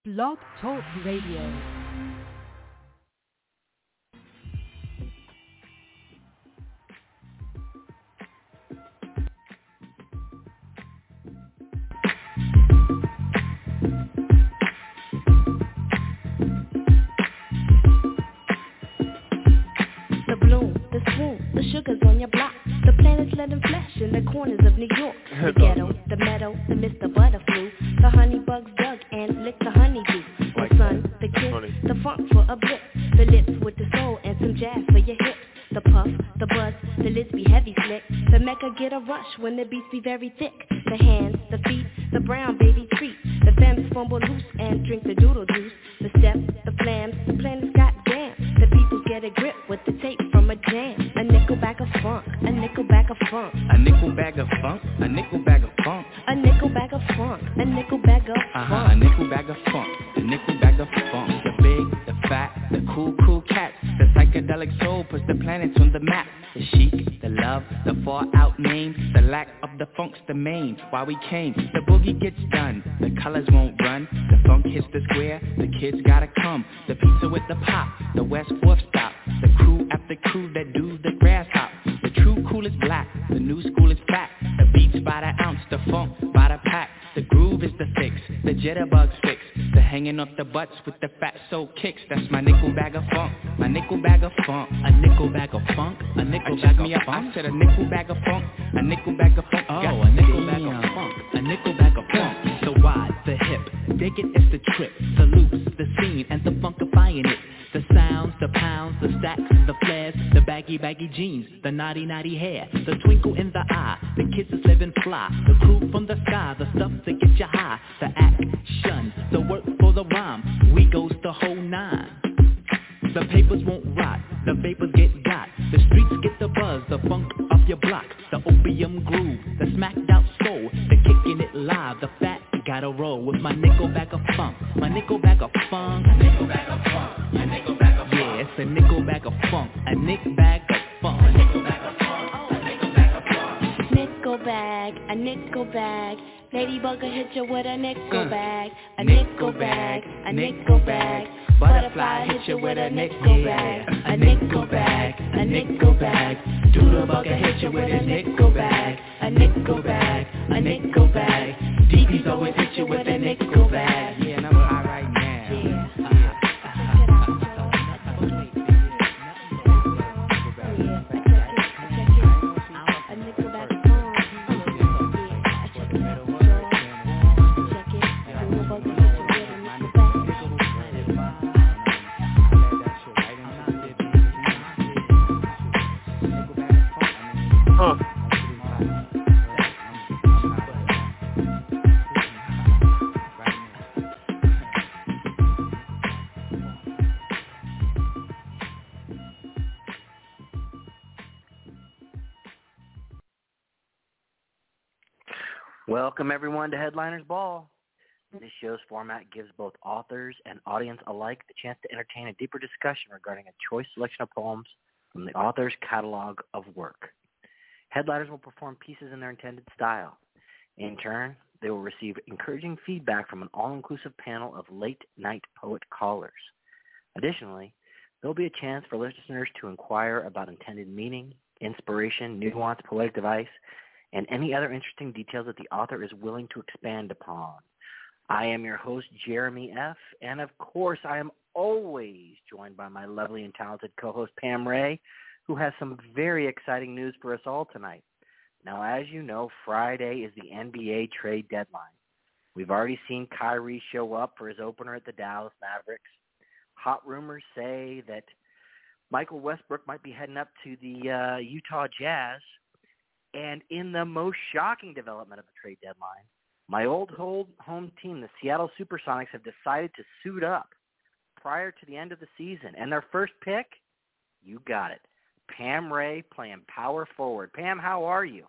Blog Talk Radio. The sugars on your block. The planets letting flesh in the corners of New York. The ghetto, the meadow, the Mr. Butterflu. The honeybugs dug and licked the honeydew. The sun, the kiss, the funk for a blip. The lips with the soul and some jazz for your hips. The puff, the buzz, the lids be heavy slick. The Mecca get a rush when the beats be very thick. The hands, the feet, the brown baby treat. The femmes fumble loose and drink the doodle juice. The steps, the flams, the planets got jam. The people get a grip with the tape from a jam. A nickel bag of funk, a nickel bag of funk. A nickel bag of funk, a nickel bag of funk. A nickel bag of funk, a nickel bag of funk. A nickel bag of funk, a nickel bag of funk. The big, the fat, the cool cats. The psychedelic soul puts the planets on the map. The chic, the love, the far out name. The lack of the funk's the main. Why we came, the boogie gets done. The colors won't run, the funk hits the square. The kids gotta come, the pizza with the pop. The West 4th stop, the crew after crew that do the grass hop. The true cool is black, the new school is fat. The beats by the ounce, the funk by the pack. The groove is the fix, the jitterbugs fix. The hanging off the butts with the fat soul kicks. That's my nickel bag of funk, my nickel bag of funk. A nickel bag of funk, a nickel bag of funk. I said a nickel bag of funk, a nickel bag of funk. Oh, a nickel bag of funk, a nickel bag of funk. The wide, the hip, dig it, it's the trip. The loops, the scene, and the funkifying it. The sounds, the pounds, the stacks, the flares, the baggy jeans, the naughty hair, the twinkle in the eye, the kids is living fly, the crew from the sky, the stuff to get you high, the action, the work for the rhyme, we goes the whole nine. The papers won't rot, the vapors get got, the streets get the buzz, the funk off your block, the opium groove, the smacked out soul, the kicking it live, the fat gotta roll with my nickel bag of funk, my nickel bag of funk, a nickel bag of funk, a nickel bag of funk. Yeah, it's a nickel bag of funk, a nick bag of funk, a nickel bag of funk, a nickel bag of funk. Nickel bag, a nickel bag. Ladybug will hit you with a nickel bag, a nickel bag, a nickel bag. Butterfly hit you with a nickel bag, a nickel bag, a nickel bag. Doodlebug will hit you with a nickel bag, a nickel bag, a nickel bag. DP's always hit you with a nickel bag. Yeah, and I'm high right now. Welcome, everyone, to Headliners Ball. This show's format gives both authors and audience alike the chance to entertain a deeper discussion regarding a choice selection of poems from the author's catalog of work. Headliners will perform pieces in their intended style. In turn, they will receive encouraging feedback from an all-inclusive panel of late-night poet callers. Additionally, there will be a chance for listeners to inquire about intended meaning, inspiration, nuanced poetic device, and any other interesting details that the author is willing to expand upon. I am your host, Jeremy F., and of course, I am always joined by my lovely and talented co-host, Pam Ray, who has some very exciting news for us all tonight. Now, as you know, Friday is the NBA trade deadline. We've already seen Kyrie show up for his opener at the Dallas Mavericks. Hot rumors say that Michael Westbrook might be heading up to the Utah Jazz. And in the most shocking development of the trade deadline, my old home team, the Seattle Supersonics, have decided to suit up prior to the end of the season. And their first pick, you got it, Pam Ray playing power forward. Pam, how are you?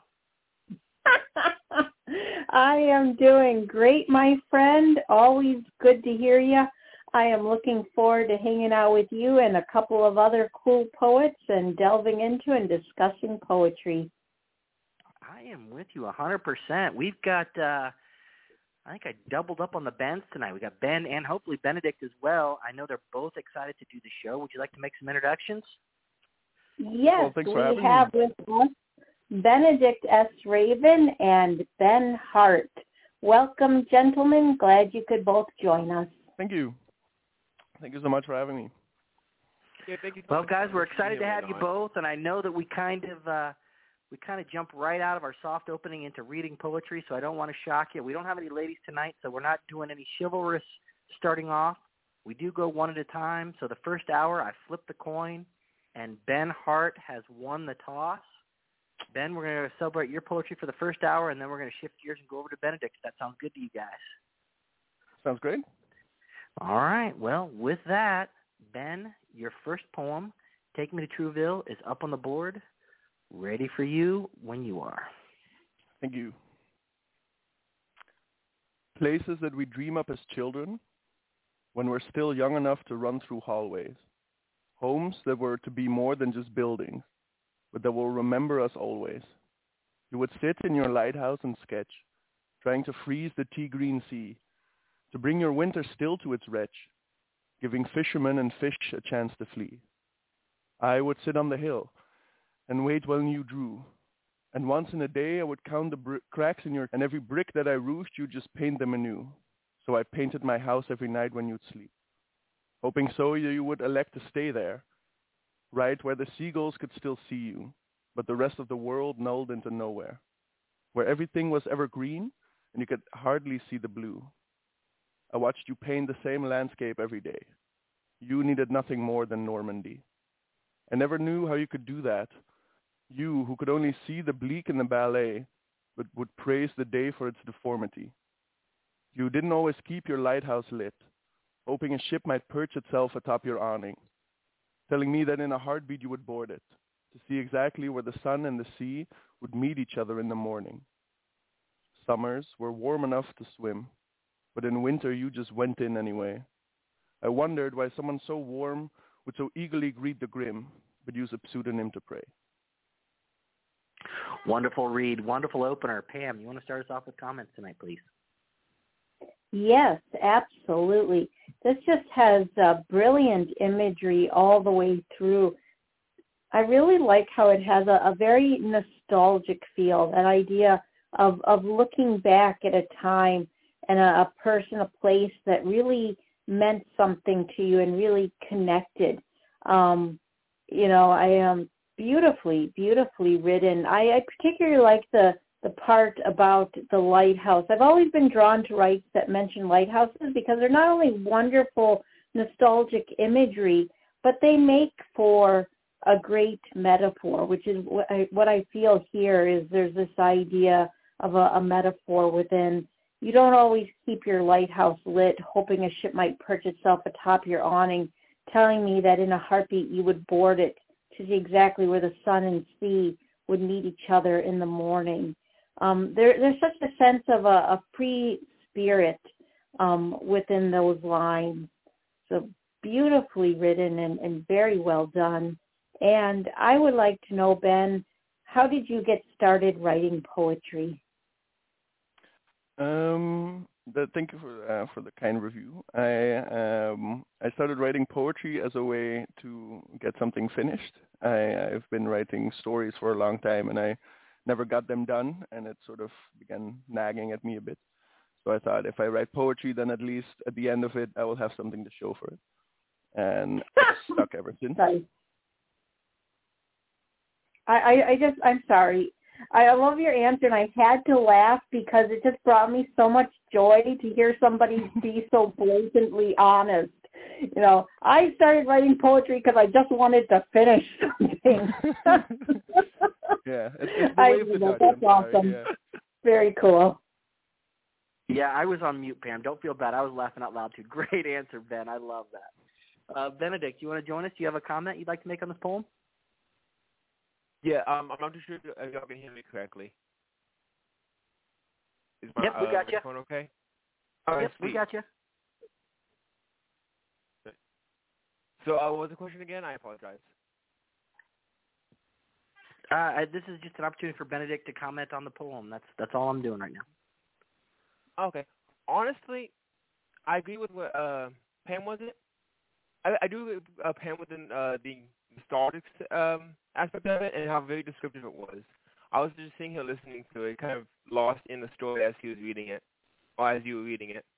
I am doing great, my friend. Always good to hear you. I am looking forward to hanging out with you and a couple of other cool poets and delving into and discussing poetry. I am with you 100%. We've got I think I doubled up on the Bens tonight. We got Ben and hopefully Benedict as well. I know they're both excited to do the show. Would you like to make some introductions? Yes, we have with us Benedict S. Raven and Ben Hart. Welcome, gentlemen. Glad you could both join us. Thank you. Thank you so much for having me. Yeah, thank you. Well, guys, we're excited to have you both, and I know that we kind of jump right out of our soft opening into reading poetry, so I don't want to shock you. We don't have any ladies tonight, so we're not doing any chivalrous starting off. We do go one at a time. So the first hour, I flip the coin, and Ben Hart has won the toss. Ben, we're going to celebrate your poetry for the first hour, and then we're going to shift gears and go over to Benedict. That sounds good to you guys. Sounds great. All right. Well, with that, Ben, your first poem, Take Me to Trouville, is up on the board. Ready for you when you are. Thank you. Places that we dream up as children when we're still young enough to run through hallways. Homes that were to be more than just buildings, but that will remember us always. You would sit in your lighthouse and sketch, trying to freeze the tea-green sea, to bring your winter still to its wretch, giving fishermen and fish a chance to flee. I would sit on the hill and wait while you drew, and once in a day I would count the cracks in and every brick that I roofed, you'd just paint them anew. So I painted my house every night when you'd sleep, hoping so you would elect to stay there, right where the seagulls could still see you, but the rest of the world nulled into nowhere, where everything was evergreen and you could hardly see the blue. I watched you paint the same landscape every day. You needed nothing more than Normandy. I never knew how you could do that. You who could only see the bleak in the ballet, but would praise the day for its deformity. You didn't always keep your lighthouse lit, hoping a ship might perch itself atop your awning, telling me that in a heartbeat you would board it, to see exactly where the sun and the sea would meet each other in the morning. Summers were warm enough to swim, but in winter you just went in anyway. I wondered why someone so warm would so eagerly greet the grim, but use a pseudonym to pray. Wonderful read, wonderful opener. Pam, you want to start us off with comments tonight, please? Yes, absolutely. This just has brilliant imagery all the way through. I really like how it has a very nostalgic feel, that idea of looking back at a time and a person, a place that really meant something to you and really connected. I am beautifully written. I particularly like the part about the lighthouse. I've always been drawn to writes that mention lighthouses because they're not only wonderful nostalgic imagery, but they make for a great metaphor, which is what I feel here is there's this idea of a metaphor within. You don't always keep your lighthouse lit, hoping a ship might perch itself atop your awning, telling me that in a heartbeat you would board it to see exactly where the sun and sea would meet each other in the morning. There's such a sense of a free spirit within those lines. So beautifully written and very well done. And I would like to know, Ben, how did you get started writing poetry? Thank you for the kind review. I started writing poetry as a way to get something finished. I've been writing stories for a long time, and I never got them done, and it sort of began nagging at me a bit. So I thought, if I write poetry, then at least at the end of it, I will have something to show for it. And it's stuck ever since. Sorry. I'm sorry. I love your answer, and I had to laugh because it just brought me so much joy to hear somebody be so blatantly honest. You know, I started writing poetry because I just wanted to finish something. Yeah, it's the way of the judge. That's awesome. Yeah. Very cool. Yeah, I was on mute, Pam. Don't feel bad. I was laughing out loud, too. Great answer, Ben. I love that. Benedict, you want to join us? Do you have a comment you'd like to make on this poem? Yeah, I'm not too sure if y'all can hear me correctly. Is my, yep, we got you. microphone okay? All right, yep, sweet. We got you. So what was the question again? I apologize. This is just an opportunity for Benedict to comment on the poem. That's all I'm doing right now. Okay. honestly, I agree with what Pam was it. I do agree with Pam with the nostalgic aspect of it and how very descriptive it was. I was just sitting here listening to it, kind of lost in the story as he was reading it, or as you were reading it.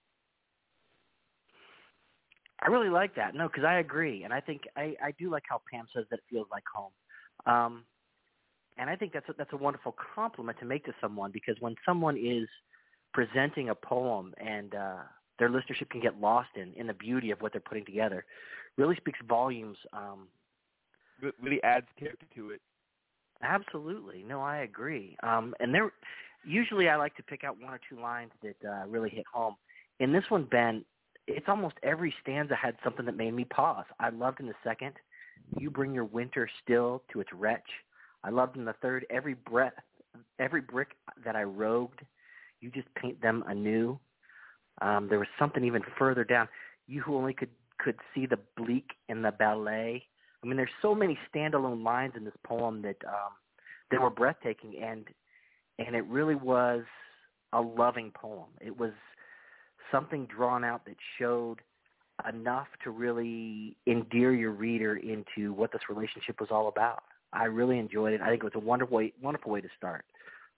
I really like that. No, because I agree, and I think I do like how Pam says that it feels like home. And I think that's a wonderful compliment to make to someone, because when someone is presenting a poem and their listenership can get lost in the beauty of what they're putting together, really speaks volumes. Really adds character to it. Absolutely. No, I agree. And usually I like to pick out one or two lines that really hit home. In this one, Ben, it's almost every stanza had something that made me pause. I loved in the second, you bring your winter still to its wretch. I loved in the third, every brick that I rogued, you just paint them anew. There was something even further down. You who only could see the bleak in the ballet. I mean, there's so many standalone lines in this poem that were breathtaking, and it really was a loving poem. It was something drawn out that showed enough to really endear your reader into what this relationship was all about. I really enjoyed it. I think it was a wonderful way to start.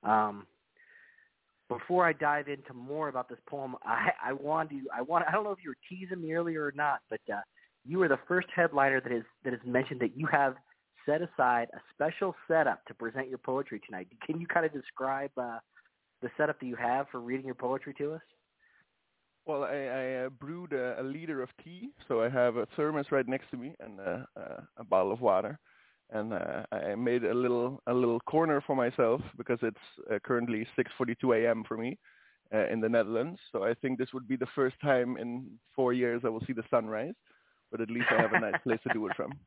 Before I dive into more about this poem, I don't know if you were teasing me earlier or not, but you were the first headliner that has mentioned that you have set aside a special setup to present your poetry tonight. Can you kind of describe the setup that you have for reading your poetry to us? Well, I brewed a liter of tea, so I have a thermos right next to me and a bottle of water. And I made a little corner for myself because it's currently 6:42 a.m. for me in the Netherlands. So I think this would be the first time in 4 years I will see the sunrise. But at least I have a nice place to do it from.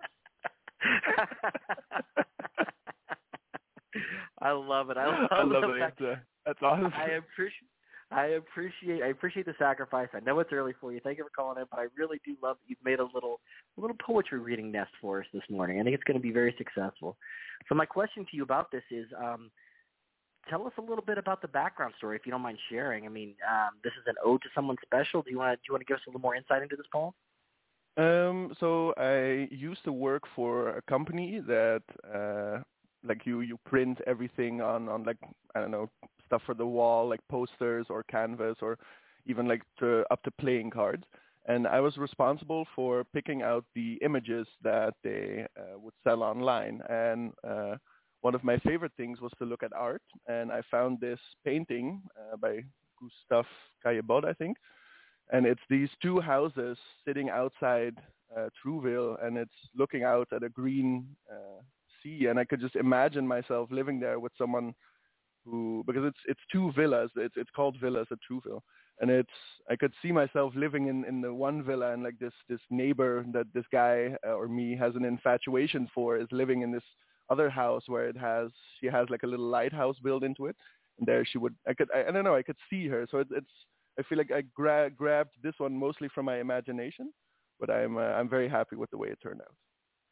I love it. I love it. That's awesome. I appreciate the sacrifice. I know it's early for you. Thank you for calling in, but I really do love that you've made a little poetry reading nest for us this morning. I think it's going to be very successful. So my question to you about this is, tell us a little bit about the background story, if you don't mind sharing. I mean, this is an ode to someone special. Do you want to give us a little more insight into this poem? So I used to work for a company that like you print everything on like, I don't know, stuff for the wall, like posters or canvas or even like up to playing cards. And I was responsible for picking out the images that they would sell online. And one of my favorite things was to look at art. And I found this painting by Gustave Caillebotte, I think. And it's these two houses sitting outside Trouville, and it's looking out at a green sea. And I could just imagine myself living there with someone because it's two villas. It's called villas at Trouville, and I could see myself living in the one villa, and like this neighbor that this guy or me has an infatuation for is living in this other house where she has like a little lighthouse built into it, and there I could see her. So I feel like I grabbed this one mostly from my imagination, but I'm very happy with the way it turned out.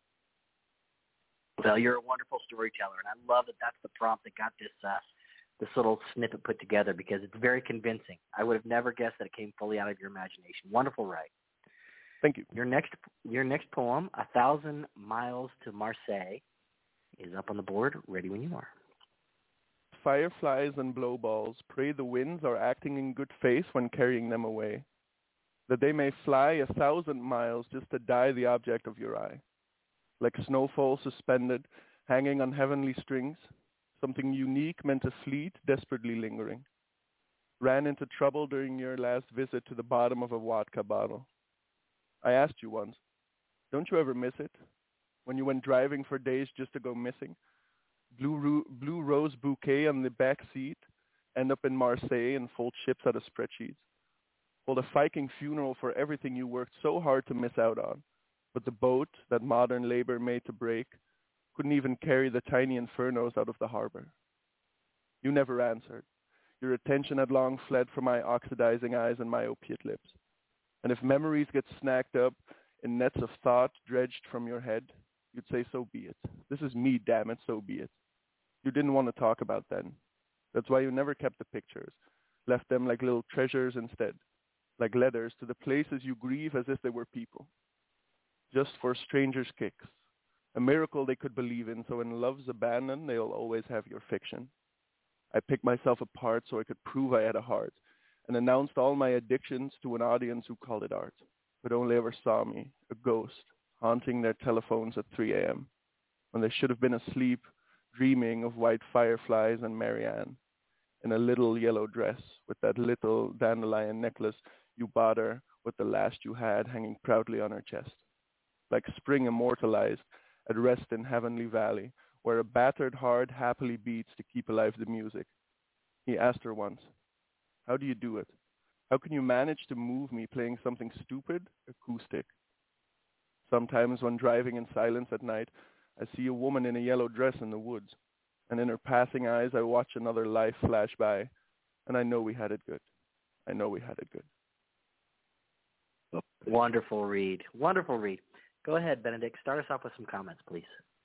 Well, you're a wonderful storyteller, and I love that that's the prompt that got this little snippet put together, because it's very convincing. I would have never guessed that it came fully out of your imagination. Wonderful write. Thank you. Your next poem, 1,000 Miles to Marseille, is up on the board, ready when you are. Fireflies and blowballs pray the winds are acting in good faith when carrying them away, that they may fly 1,000 miles just to die the object of your eye. Like snowfall suspended, hanging on heavenly strings, something unique meant to fleet, desperately lingering. Ran into trouble during your last visit to the bottom of a vodka bottle. I asked you once, don't you ever miss it? When you went driving for days just to go missing? Blue rose bouquet on the back seat, end up in Marseille and fold ships out of spreadsheets. Hold a Viking funeral for everything you worked so hard to miss out on. But the boat that modern labor made to break couldn't even carry the tiny infernos out of the harbor. You never answered. Your attention had long fled from my oxidizing eyes and my opiate lips. And if memories get snacked up in nets of thought dredged from your head, you'd say, so be it. This is me, damn it, so be it. You didn't want to talk about then. That's why you never kept the pictures. left them like little treasures instead, like letters to the places you grieve as if they were people, just for strangers' kicks, a miracle they could believe in, so when love's abandoned, they'll always have your fiction. I picked myself apart so I could prove I had a heart, and announced all my addictions to an audience who called it art, but only ever saw me, a ghost, haunting their telephones at 3 a.m., when they should have been asleep, dreaming of white fireflies and Marianne, in a little yellow dress with that little dandelion necklace you bought her with the last you had hanging proudly on her chest, like spring immortalized at rest in Heavenly Valley, where a battered heart happily beats to keep alive the music. He asked her once, "How do you do it? How can you manage to move me playing something stupid, acoustic?" Sometimes when driving in silence at night, I see a woman in a yellow dress in the woods, and in her passing eyes I watch another life flash by, and I know we had it good. I know we had it good. Wonderful read. Wonderful read. Go ahead, Benedict. Start us off with some comments, please.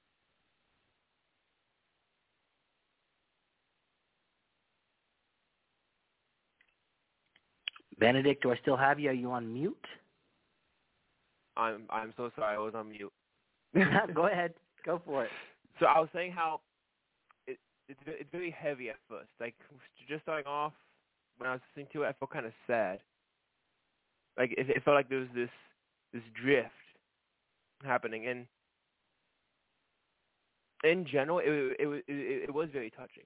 Benedict, do I still have you? Are you on mute? I'm so sorry. I was on mute. Go ahead. Go for it. So I was saying how it's very heavy at first. Like, just starting off, when I was listening to it, I felt kind of sad. Like, it felt like there was this drift happening, and in general, it was very touching.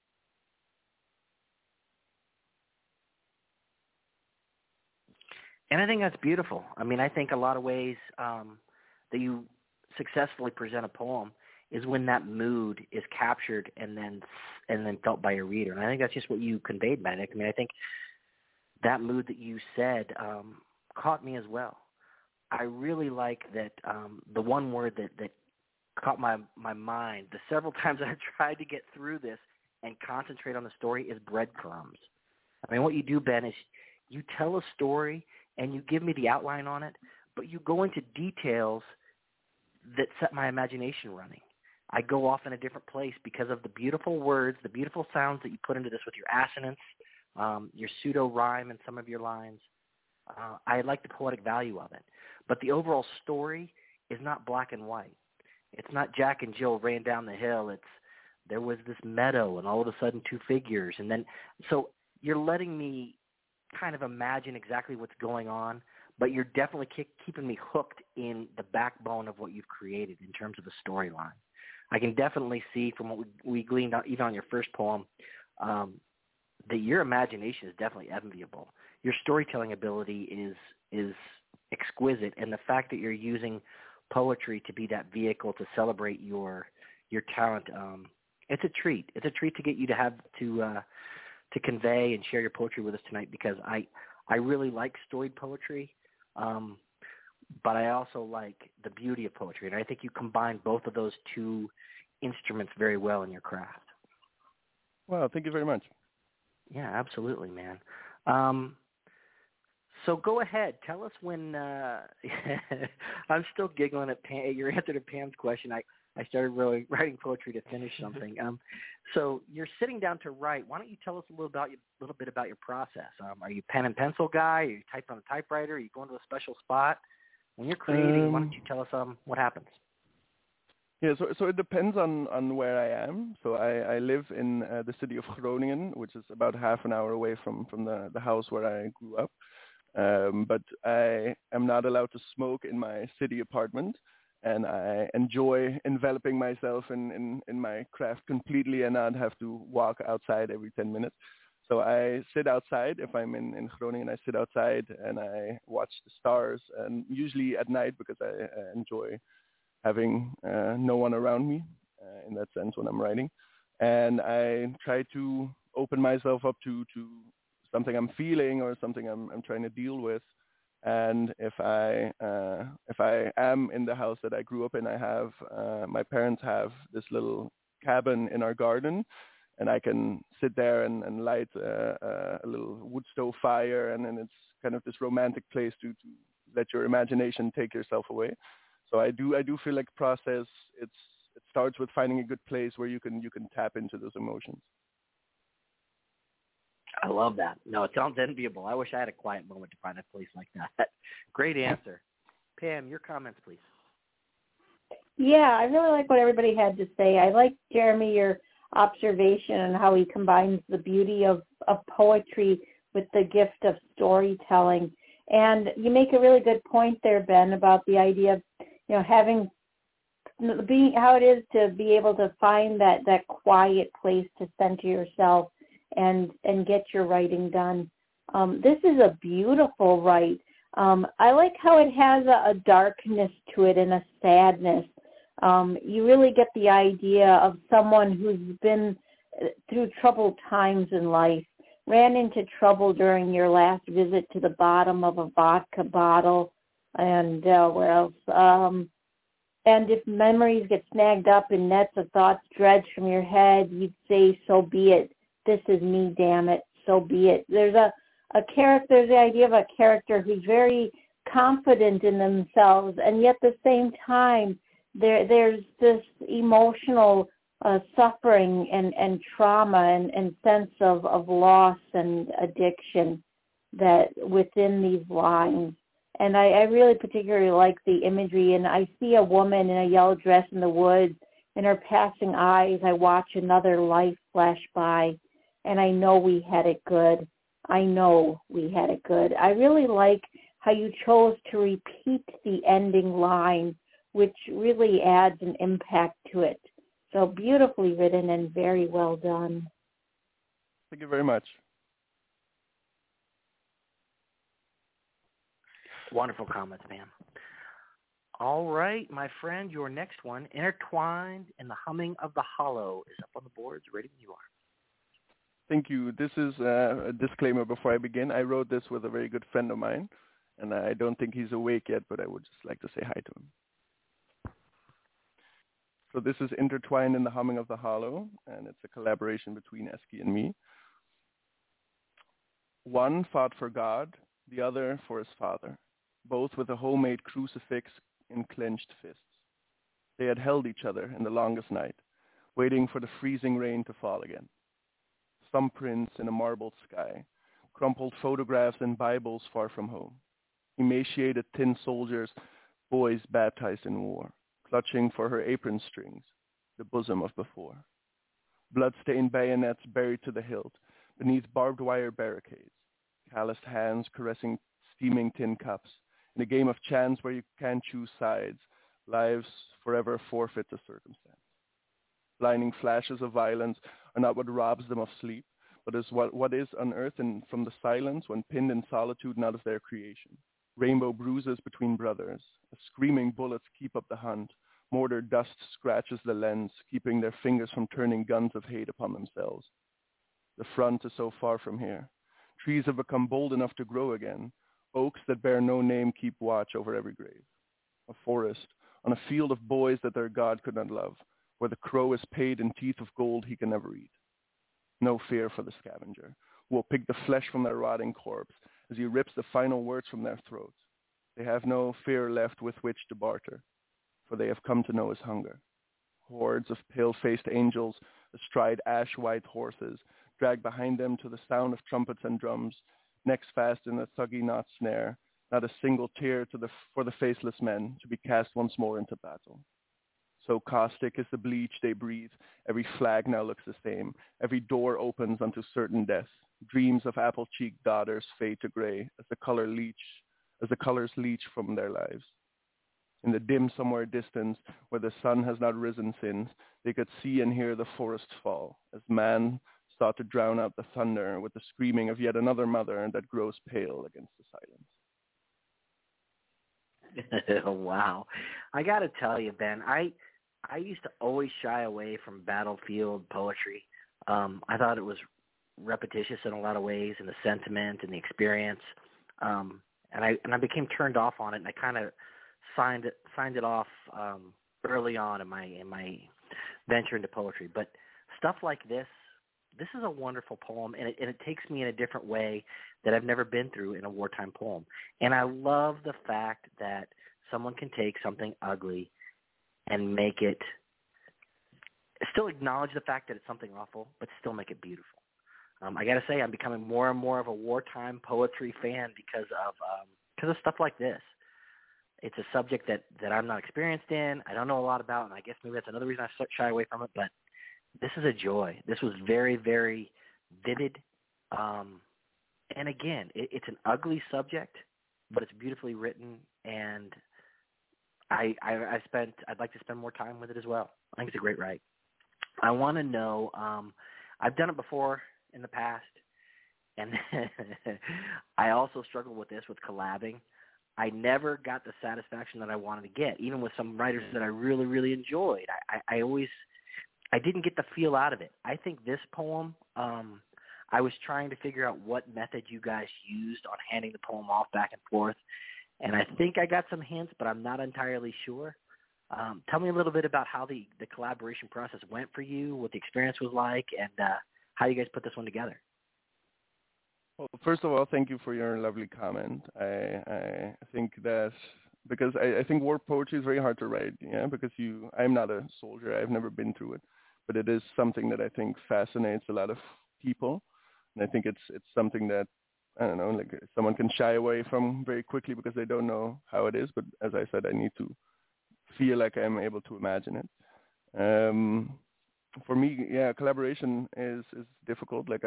And I think that's beautiful. I mean, I think a lot of ways that you successfully present a poem is when that mood is captured and then felt by your reader. And I think that's just what you conveyed, Benedict. I mean, I think that mood that you said caught me as well. I really like that the one word that caught my mind the several times I've tried to get through this and concentrate on the story is breadcrumbs. I mean, what you do, Ben, is you tell a story and you give me the outline on it, but you go into details that set my imagination running. I go off in a different place because of the beautiful words, the beautiful sounds that you put into this with your assonance, your pseudo-rhyme in some of your lines. I like the poetic value of it. But the overall story is not black and white. It's not Jack and Jill ran down the hill. There was this meadow and all of a sudden two figures. And then, so you're letting me kind of imagine exactly what's going on, but you're definitely keeping me hooked in the backbone of what you've created in terms of the storyline. I can definitely see from what we gleaned out, even on your first poem, that your imagination is definitely enviable. Your storytelling ability is exquisite, and the fact that you're using poetry to be that vehicle to celebrate your talent, it's a treat. It's a treat to get you to convey and share your poetry with us tonight, because I really like storied poetry, but I also like the beauty of poetry, and I think you combine both of those two instruments very well in your craft. Well, thank you very much. Yeah, absolutely, man. So go ahead. Tell us when I'm still giggling at your answer to Pam's question. I started really writing poetry to finish something. So you're sitting down to write. Why don't you tell us a little bit about your process? Are you pen and pencil guy? Are you typing on a typewriter? Are you going to a special spot? When you're creating, why don't you tell us what happens? Yeah, so it depends on where I am. So I live in the city of Groningen, which is about half an hour away from the house where I grew up. But I am not allowed to smoke in my city apartment, and I enjoy enveloping myself in my craft completely and not have to walk outside every 10 minutes. So I sit outside. If I'm in Groningen, I sit outside and I watch the stars, and usually at night, because I enjoy having no one around me in that sense when I'm writing. And I try to open myself up to something I'm feeling or something I'm trying to deal with. And if I am in the house that I grew up in, I have my parents have this little cabin in our garden, and I can sit there and light a little wood stove fire, and then it's kind of this romantic place to let your imagination take yourself away. So I do feel like process. It starts with finding a good place where you can tap into those emotions. I love that. No, it sounds enviable. I wish I had a quiet moment to find a place like that. Great answer. Pam, your comments, please. Yeah, I really like what everybody had to say. I like, Jeremy, your observation on how he combines the beauty of poetry with the gift of storytelling. And you make a really good point there, Ben, about the idea of, being how it is to be able to find that quiet place to center yourself and get your writing done. This is a beautiful write. I like how it has a darkness to it and a sadness. You really get the idea of someone who's been through troubled times in life, ran into trouble during your last visit to the bottom of a vodka bottle, and where else? And if memories get snagged up in nets of thoughts dredged from your head, you'd say, so be it. This is me, damn it. So be it. There's a character, there's the idea of a character who's very confident in themselves, and yet at the same time, there's this emotional suffering and trauma and sense of loss and addiction that within these lines. And I really particularly like the imagery, and I see a woman in a yellow dress in the woods. In her passing eyes, I watch another life flash by, and I know we had it good. I know we had it good. I really like how you chose to repeat the ending line, which really adds an impact to it. So beautifully written and very well done. Thank you very much. Wonderful comments, ma'am. All right, my friend, your next one, Intertwined in the Humming of the Hollow, is up on the boards. Ready when you are. Thank you. This is a disclaimer before I begin. I wrote this with a very good friend of mine, and I don't think he's awake yet, but I would just like to say hi to him. So this is Intertwined in the Humming of the Hollow, and it's a collaboration between Eski and me. One fought for God, the other for his father, both with a homemade crucifix in clenched fists. They had held each other in the longest night, waiting for the freezing rain to fall again. Thumbprints in a marbled sky, crumpled photographs and Bibles far from home, emaciated tin soldiers, boys baptized in war, clutching for her apron strings, the bosom of before. Blood-stained bayonets buried to the hilt, beneath barbed wire barricades, calloused hands caressing steaming tin cups, in a game of chance where you can't choose sides, lives forever forfeit to circumstance. Blinding flashes of violence are not what robs them of sleep, but is what is unearthed from the silence when pinned in solitude not of their creation. Rainbow bruises between brothers, as screaming bullets keep up the hunt, mortar dust scratches the lens, keeping their fingers from turning guns of hate upon themselves. The front is so far from here. Trees have become bold enough to grow again. Oaks that bear no name keep watch over every grave. A forest, on a field of boys that their God could not love, where the crow is paid in teeth of gold he can never eat. No fear for the scavenger, who will pick the flesh from their rotting corpse as he rips the final words from their throats. They have no fear left with which to barter, for they have come to know his hunger. Hordes of pale-faced angels astride ash-white horses, drag behind them to the sound of trumpets and drums, necks fast in a thuggy knot snare, not a single tear for the faceless men to be cast once more into battle. So caustic is the bleach they breathe, every flag now looks the same, every door opens unto certain death. Dreams of apple-cheeked daughters fade to gray as the colors leach from their lives. In the dim somewhere distance, where the sun has not risen since, they could see and hear the forest fall, as man sought to drown out the thunder with the screaming of yet another mother that grows pale against the silence. Wow. I got to tell you, Ben, I used to always shy away from battlefield poetry. I thought it was repetitious in a lot of ways, in the sentiment and the experience. And I became turned off on it, and I kind of signed it off early on in my venture into poetry. But stuff like this is a wonderful poem, and it takes me in a different way that I've never been through in a wartime poem. And I love the fact that someone can take something ugly and make it, still acknowledge the fact that it's something awful, but still make it beautiful. I got to say, I'm becoming more and more of a wartime poetry fan because of stuff like this. It's a subject that I'm not experienced in. I don't know a lot about, and I guess maybe that's another reason I shy away from it. But this is a joy. This was very, very vivid. And again, it's an ugly subject, but it's beautifully written, and I'd like to spend more time with it as well. I think it's a great write. I want to know, I've done it before in the past, and I also struggled with this with collabing. I never got the satisfaction that I wanted to get, even with some writers that I really, really enjoyed. I didn't get the feel out of it. I think this poem, I was trying to figure out what method you guys used on handing the poem off back and forth, and I think I got some hints, but I'm not entirely sure. Tell me a little bit about how the collaboration process went for you, what the experience was like, and how you guys put this one together. Well, first of all, thank you for your lovely comment. I think that because I think war poetry is very hard to write, because I'm not a soldier. I've never been through it, but it is something that I think fascinates a lot of people, and I think it's something that, I don't know, like someone can shy away from very quickly because they don't know how it is. But as I said, I need to feel like I'm able to imagine it. For me, collaboration is difficult. Like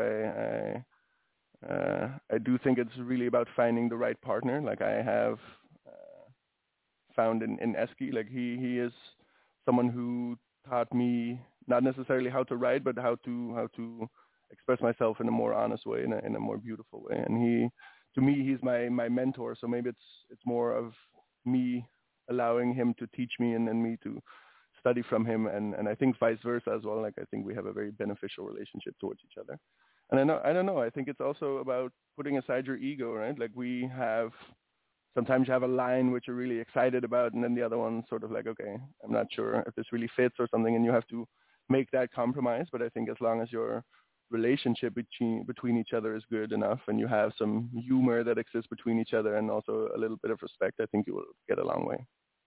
I do think it's really about finding the right partner. Like I have found in Eski, like he is someone who taught me not necessarily how to write, but how to express myself in a more honest way, in a more beautiful way. And to me, he's my mentor. So maybe it's more of me allowing him to teach me and then me to study from him. And I think vice versa as well. Like I think we have a very beneficial relationship towards each other. And I don't know. I think it's also about putting aside your ego, right? Like sometimes you have a line which you're really excited about, and then the other one sort of like, okay, I'm not sure if this really fits or something, and you have to make that compromise. But I think as long as your relationship between each other is good enough, and you have some humor that exists between each other, and also a little bit of respect, I think you will get a long way.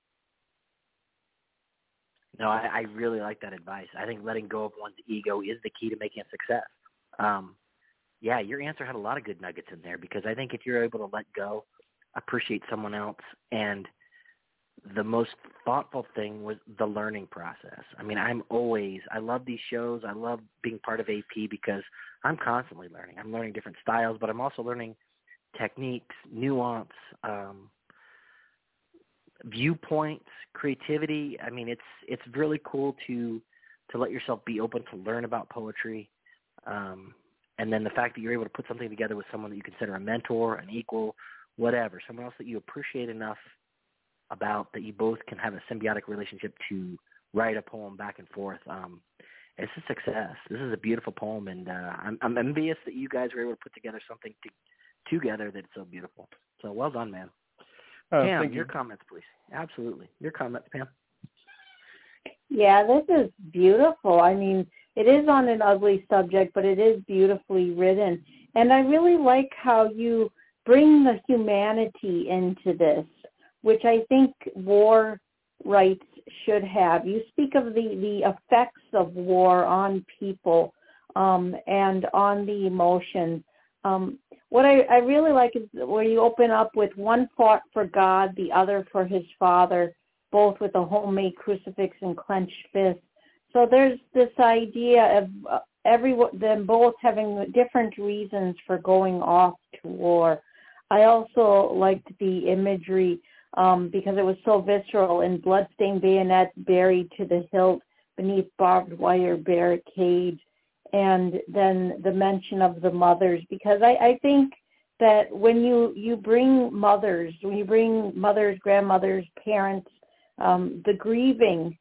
No, I really like that advice. I think letting go of one's ego is the key to making a success. Your answer had a lot of good nuggets in there, because I think if you're able to let go, appreciate someone else, and the most thoughtful thing was the learning process. I mean, I love these shows. I love being part of AP because I'm constantly learning. I'm learning different styles, but I'm also learning techniques, nuance, viewpoints, creativity. I mean, it's really cool to let yourself be open to learn about poetry. And then the fact that you're able to put something together with someone that you consider a mentor, an equal, whatever, someone else that you appreciate enough about that you both can have a symbiotic relationship to write a poem back and forth. It's a success. This is a beautiful poem, and I'm envious that you guys were able to put together something together that's so beautiful. So well done, man. Pam, your comments, please. Absolutely. Your comments, Pam. Yeah, this is beautiful. I mean, it is on an ugly subject, but it is beautifully written. And I really like how you bring the humanity into this, which I think war rights should have. You speak of the effects of war on people and on the emotions. What I really like is where you open up with one fought for God, the other for his father, both with a homemade crucifix and clenched fist. So there's this idea of them both having different reasons for going off to war. I also liked the imagery because it was so visceral, in bloodstained bayonet buried to the hilt beneath barbed wire barricade, and then the mention of the mothers, because I think that when you bring mothers, grandmothers, parents, the grieving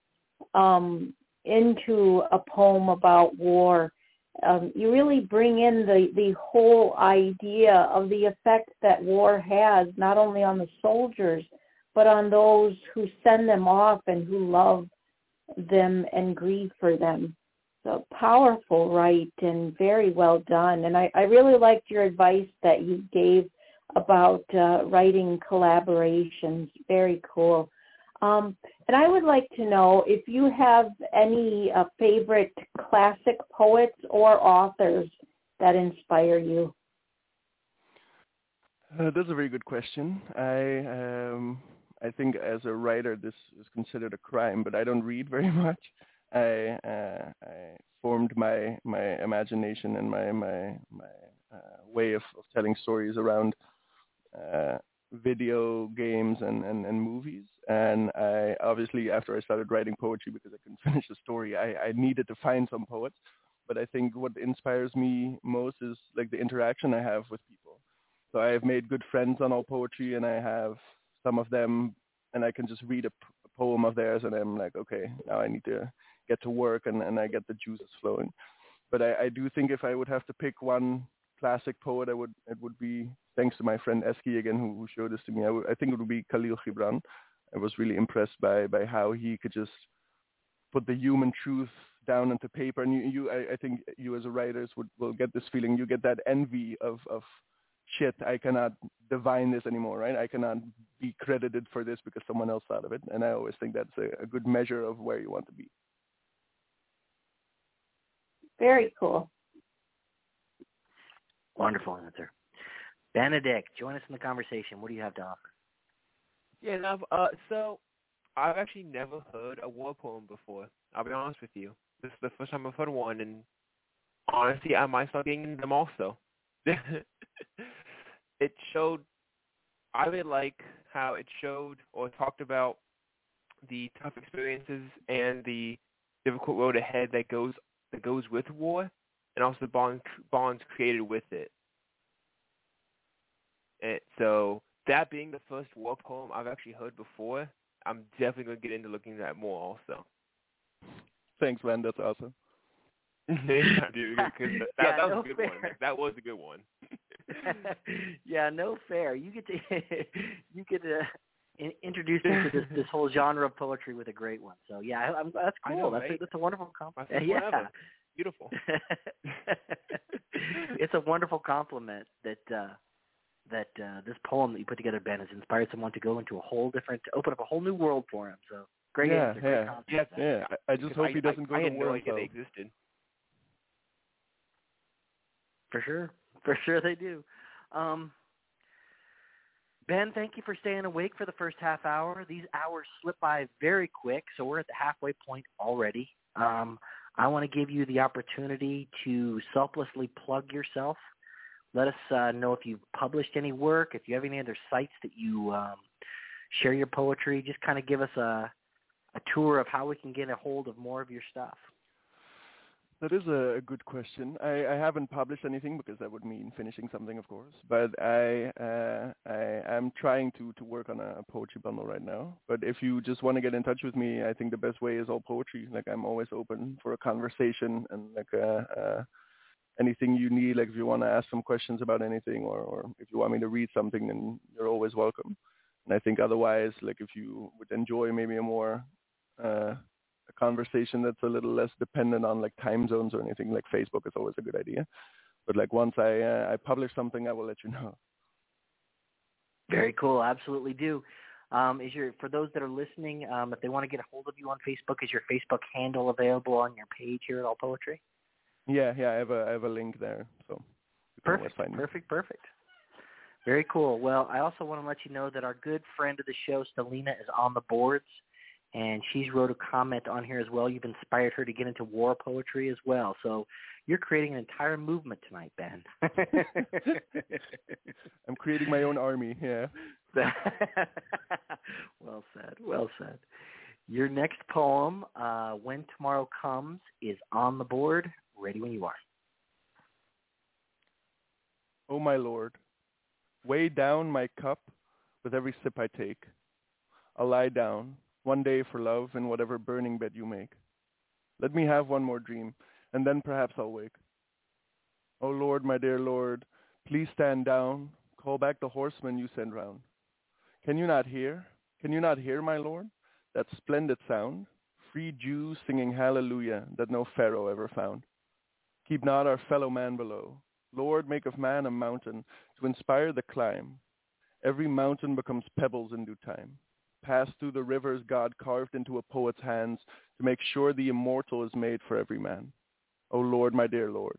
into a poem about war, you really bring in the whole idea of the effect that war has, not only on the soldiers, but on those who send them off and who love them and grieve for them. So powerful, right, and very well done. And I really liked your advice that you gave about writing collaborations. Very cool. And I would like to know if you have any favorite classic poets or authors that inspire you? That's a very good question. I think as a writer, this is considered a crime, but I don't read very much. I formed my imagination and my way of telling stories around video games and movies. And I obviously, after I started writing poetry, because I couldn't finish the story, I needed to find some poets. But I think what inspires me most is like the interaction I have with people. So I have made good friends on All Poetry, and I have some of them, and I can just read a poem of theirs, and I'm like, okay, now I need to get to work, and I get the juices flowing. But I do think if I would have to pick one classic poet, it would be, thanks to my friend Eski again, who showed this to me, I think it would be Khalil Gibran. I was really impressed by how he could just put the human truth down into paper. And I think you as a writer will get this feeling. You get that envy of shit, I cannot divine this anymore, right? I cannot be credited for this because someone else thought of it. And I always think that's a good measure of where you want to be. Very cool. Wonderful answer. Benedict, join us in the conversation. What do you have to offer? Yeah, so I've actually never heard a war poem before. I'll be honest with you. This is the first time I've heard one, and honestly, I might start getting into them also. It showed, I really like how it showed or talked about the tough experiences and the difficult road ahead that goes with war, and also the bonds created with it. And so that being the first war poem I've actually heard before, I'm definitely going to get into looking at that more also. Thanks, man. That's awesome. Dude, that was a good one. That was a good one. Yeah, no fair. You get to introduce me to this whole genre of poetry with a great one. So yeah, that's cool. Know, that's right? a wonderful compliment. Yeah, Yeah, beautiful. It's a wonderful compliment that this poem that you put together, Ben, has inspired someone to go into open up a whole new world for him. So great answer. Great compliment. Yeah. I just hope he doesn't go to war. I had no idea they existed. For sure they do. Ben, thank you for staying awake for the first half hour. These hours slip by very quick, so we're at the halfway point already. I want to give you the opportunity to selflessly plug yourself. Let us know if you've published any work, if you have any other sites that you share your poetry. Just kind of give us a tour of how we can get a hold of more of your stuff. That is a good question. I haven't published anything because that would mean finishing something, of course. But I am trying to work on a poetry bundle right now. But if you just want to get in touch with me, I think the best way is All Poetry. Like, I'm always open for a conversation, and like anything you need. Like, if you want to ask some questions about anything, or if you want me to read something, then you're always welcome. And I think otherwise, like, if you would enjoy maybe a more a conversation that's a little less dependent on like time zones or anything, like Facebook is always a good idea. But like once I publish something, I will let you know. Very cool. Absolutely do. For those that are listening, if they want to get a hold of you on Facebook, is your Facebook handle available on your page here at All Poetry? Yeah. I have a link there. So perfect. Very cool. Well, I also want to let you know that our good friend of the show, Stelina, is on the boards. And she's wrote a comment on here as well. You've inspired her to get into war poetry as well. So you're creating an entire movement tonight, Ben. I'm creating my own army, yeah. Well said. Your next poem, When Tomorrow Comes, is on the board. Ready when you are. Oh, my Lord, weigh down my cup with every sip I take. I'll lie down one day for love in whatever burning bed you make. Let me have one more dream, and then perhaps I'll wake. Oh Lord, my dear Lord, please stand down, call back the horsemen you send round. Can you not hear, my Lord, that splendid sound? Free Jews singing hallelujah that no Pharaoh ever found. Keep not our fellow man below. Lord, make of man a mountain to inspire the climb. Every mountain becomes pebbles in due time. Pass through the rivers God carved into a poet's hands to make sure the immortal is made for every man. O Lord, my dear Lord,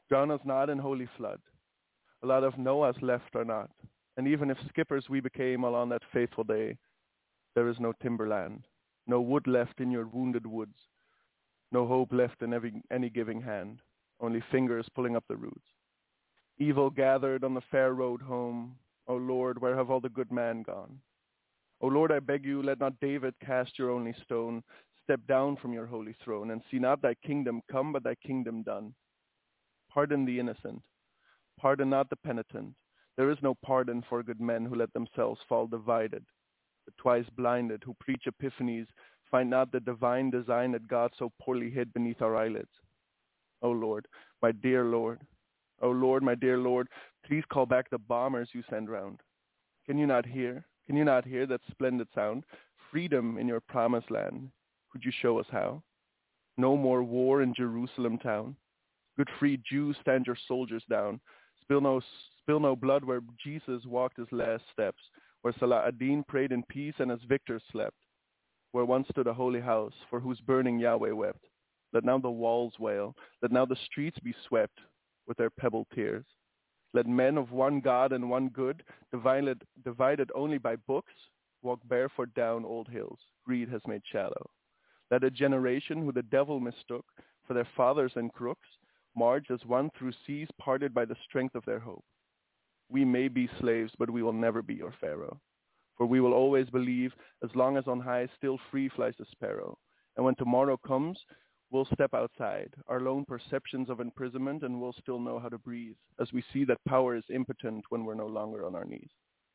Drown us not in holy flood. A lot of Noah's left or not. And even if skippers we became all on that faithful day, there is no timberland, no wood left in your wounded woods, no hope left in any giving hand, only fingers pulling up the roots. Evil gathered on the fair road home. O Lord, where have all the good men gone? O Lord, I beg you, let not David cast your only stone. Step down from your holy throne, and see not thy kingdom come, but thy kingdom done. Pardon the innocent. Pardon not the penitent. There is no pardon for good men who let themselves fall divided. The twice blinded who preach epiphanies find not the divine design that God so poorly hid beneath our eyelids. O Lord, my dear Lord. O Lord, my dear Lord, please call back the bombers you send round. Can you not hear? Can you not hear that splendid sound? Freedom in your promised land. Could you show us how? No more war in Jerusalem town. Good free Jews, stand your soldiers down. Spill no blood where Jesus walked his last steps, where Salah ad-Din prayed in peace and his victors slept, where once stood a holy house, for whose burning Yahweh wept. Let now the walls wail, let now the streets be swept with their pebbled tears. Let men of one God and one good, divided only by books, walk barefoot down old hills greed has made shallow. Let a generation who the devil mistook for their fathers and crooks march as one through seas parted by the strength of their hope. We may be slaves, but we will never be your Pharaoh. For we will always believe, as long as on high still free flies the sparrow. And when tomorrow comes, we'll step outside, our lone perceptions of imprisonment, and we'll still know how to breathe, as we see that power is impotent when we're no longer on our knees.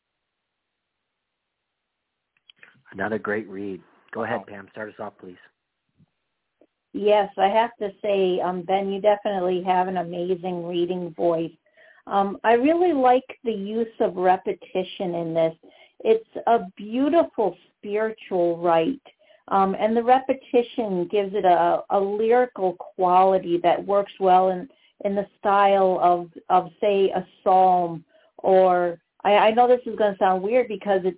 Another great read. Go ahead, Pam. Start us off, please. Yes, I have to say, Ben, you definitely have an amazing reading voice. I really like the use of repetition in this. It's a beautiful spiritual rite, and the repetition gives it a lyrical quality that works well in the style of say, a psalm, or I know this is going to sound weird because it's,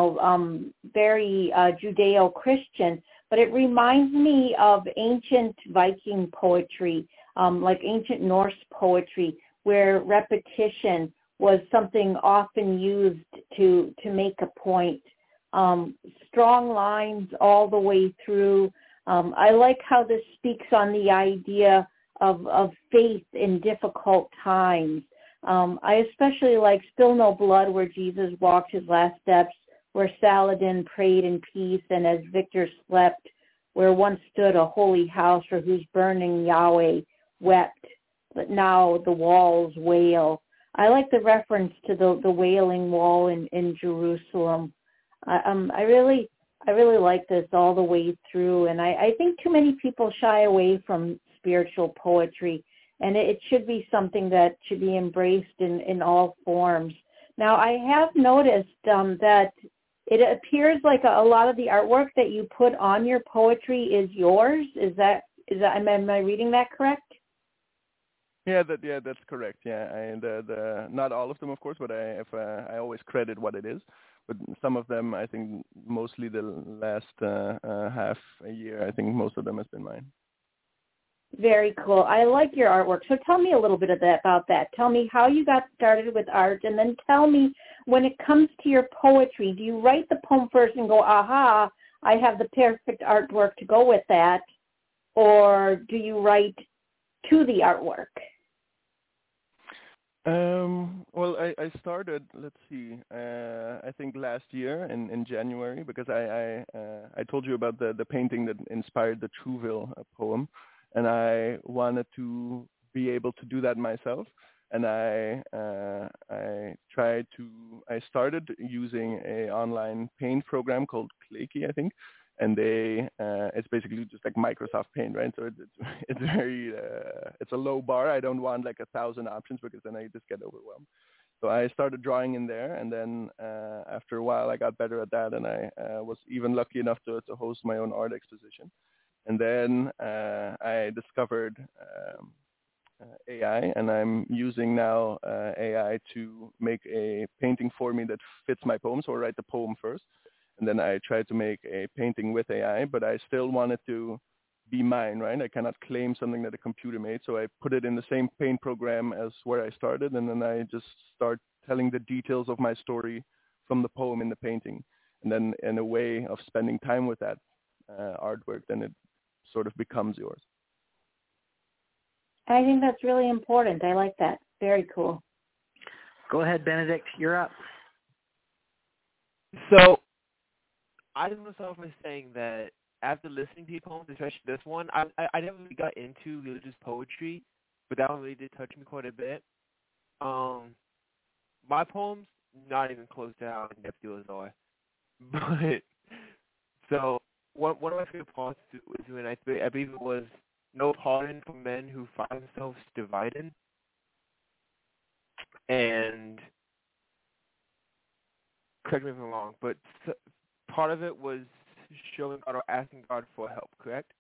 very Judeo-Christian, but it reminds me of ancient Viking poetry, like ancient Norse poetry, where repetition was something often used to make a point. Strong lines all the way through. I like how this speaks on the idea of faith in difficult times. I especially like Spill No Blood, where Jesus walked his last steps, where Saladin prayed in peace, and as Victor slept, where once stood a holy house for whose burning Yahweh wept, but now the walls wail. I like the reference to the wailing wall in Jerusalem. I really like this all the way through, and I think too many people shy away from spiritual poetry, and it should be something that should be embraced in all forms. Now, I have noticed that it appears like a lot of the artwork that you put on your poetry is yours. Is that am I reading that correct? Yeah, that's correct. Yeah, and not all of them, of course, but I always credit what it is. But some of them, I think, mostly the last half a year, I think most of them has been mine. Very cool. I like your artwork. So tell me a little bit about that. Tell me how you got started with art, and then tell me, when it comes to your poetry, do you write the poem first and go, aha, I have the perfect artwork to go with that, or do you write to the artwork? Well, I started, let's see, I think last year in January, because I told you about the painting that inspired the Trouville poem, and I wanted to be able to do that myself. And I started using a online paint program called Clayki, I think, and it's basically just like Microsoft Paint, right? So it's very it's a low bar. I don't want like 1,000 options because then I just get overwhelmed. So I started drawing in there, and then after a while I got better at that, and I was even lucky enough to host my own art exposition. And then I discovered AI, and I'm using now AI to make a painting for me that fits my poem. So I write the poem first, and then I try to make a painting with AI, but I still wanted to be mine, right? I cannot claim something that a computer made. So I put it in the same paint program as where I started, and then I just start telling the details of my story from the poem in the painting. And then in a way of spending time with that artwork, then it sort of becomes yours. I think that's really important. I like that. Very cool. Go ahead, Benedict. You're up. So, I just want to start off by saying that after listening to your poems, especially this one, I never really got into religious poetry, but that one really did touch me quite a bit. My poems, not even close to how in-depth yours are. But, so, one of my favorite parts was when I believe it was "No pardon for men who find themselves divided." And, correct me if I'm wrong, but part of it was showing God or asking God for help, correct?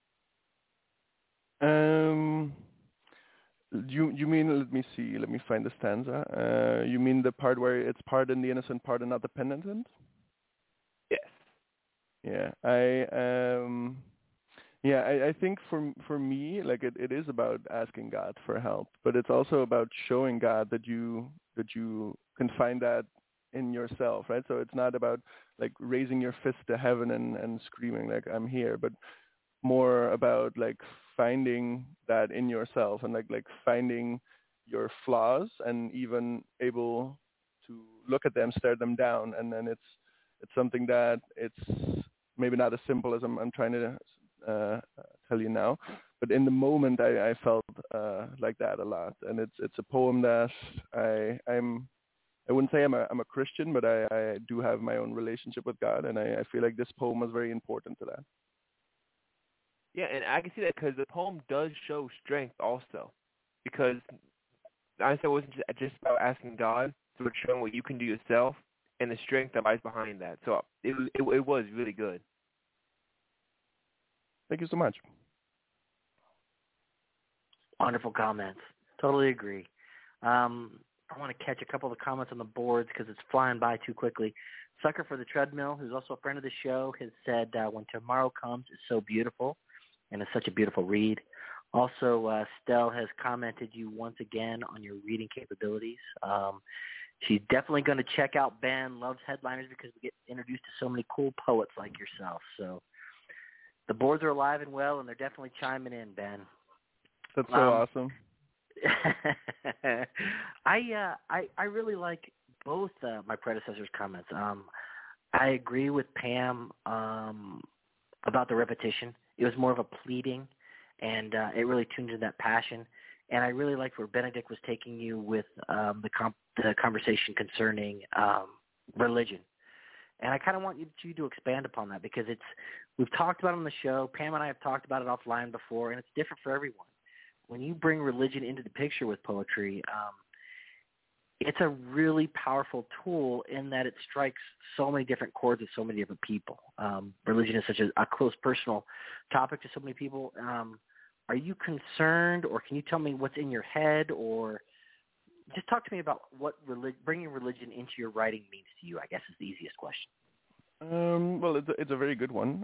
You mean, let me find the stanza. You mean the part where it's pardon the innocent, pardon not the penitent? Yes. Yeah, I think for me, like it is about asking God for help, but it's also about showing God that you can find that in yourself, right? So it's not about like raising your fist to heaven and screaming like I'm here, but more about like finding that in yourself and like finding your flaws and even able to look at them, stare them down, and then it's something that it's maybe not as simple as I'm trying to tell you now, but in the moment I felt like that a lot, and it's a poem that I wouldn't say I'm a Christian, but I do have my own relationship with God, and I feel like this poem was very important to that. Yeah, and I can see that because the poem does show strength also, because I said it wasn't just about asking God, so it's showing what you can do yourself and the strength that lies behind that. So it was really good. Thank you so much. Wonderful comments. Totally agree. I want to catch a couple of the comments on the boards because it's flying by too quickly. Sucker for the Treadmill, who's also a friend of the show, has said, When Tomorrow Comes is so beautiful, and it's such a beautiful read. Also, Stell has commented you once again on your reading capabilities. She's definitely going to check out Ben Loves Headliners because we get introduced to so many cool poets like yourself. So the boards are alive and well, and they're definitely chiming in, Ben. That's so awesome. I really like both my predecessors' comments. I agree with Pam about the repetition. It was more of a pleading, and it really tuned into that passion. And I really liked where Benedict was taking you with the conversation concerning religion. And I kind of want you to expand upon that because we've talked about it on the show. Pam and I have talked about it offline before, and it's different for everyone. When you bring religion into the picture with poetry, it's a really powerful tool in that it strikes so many different chords with so many different people. Religion is such a close personal topic to so many people. Are you concerned, or can you tell me what's in your head, or just talk to me about what bringing religion into your writing means to you, I guess is the easiest question. Well, it's a very good one.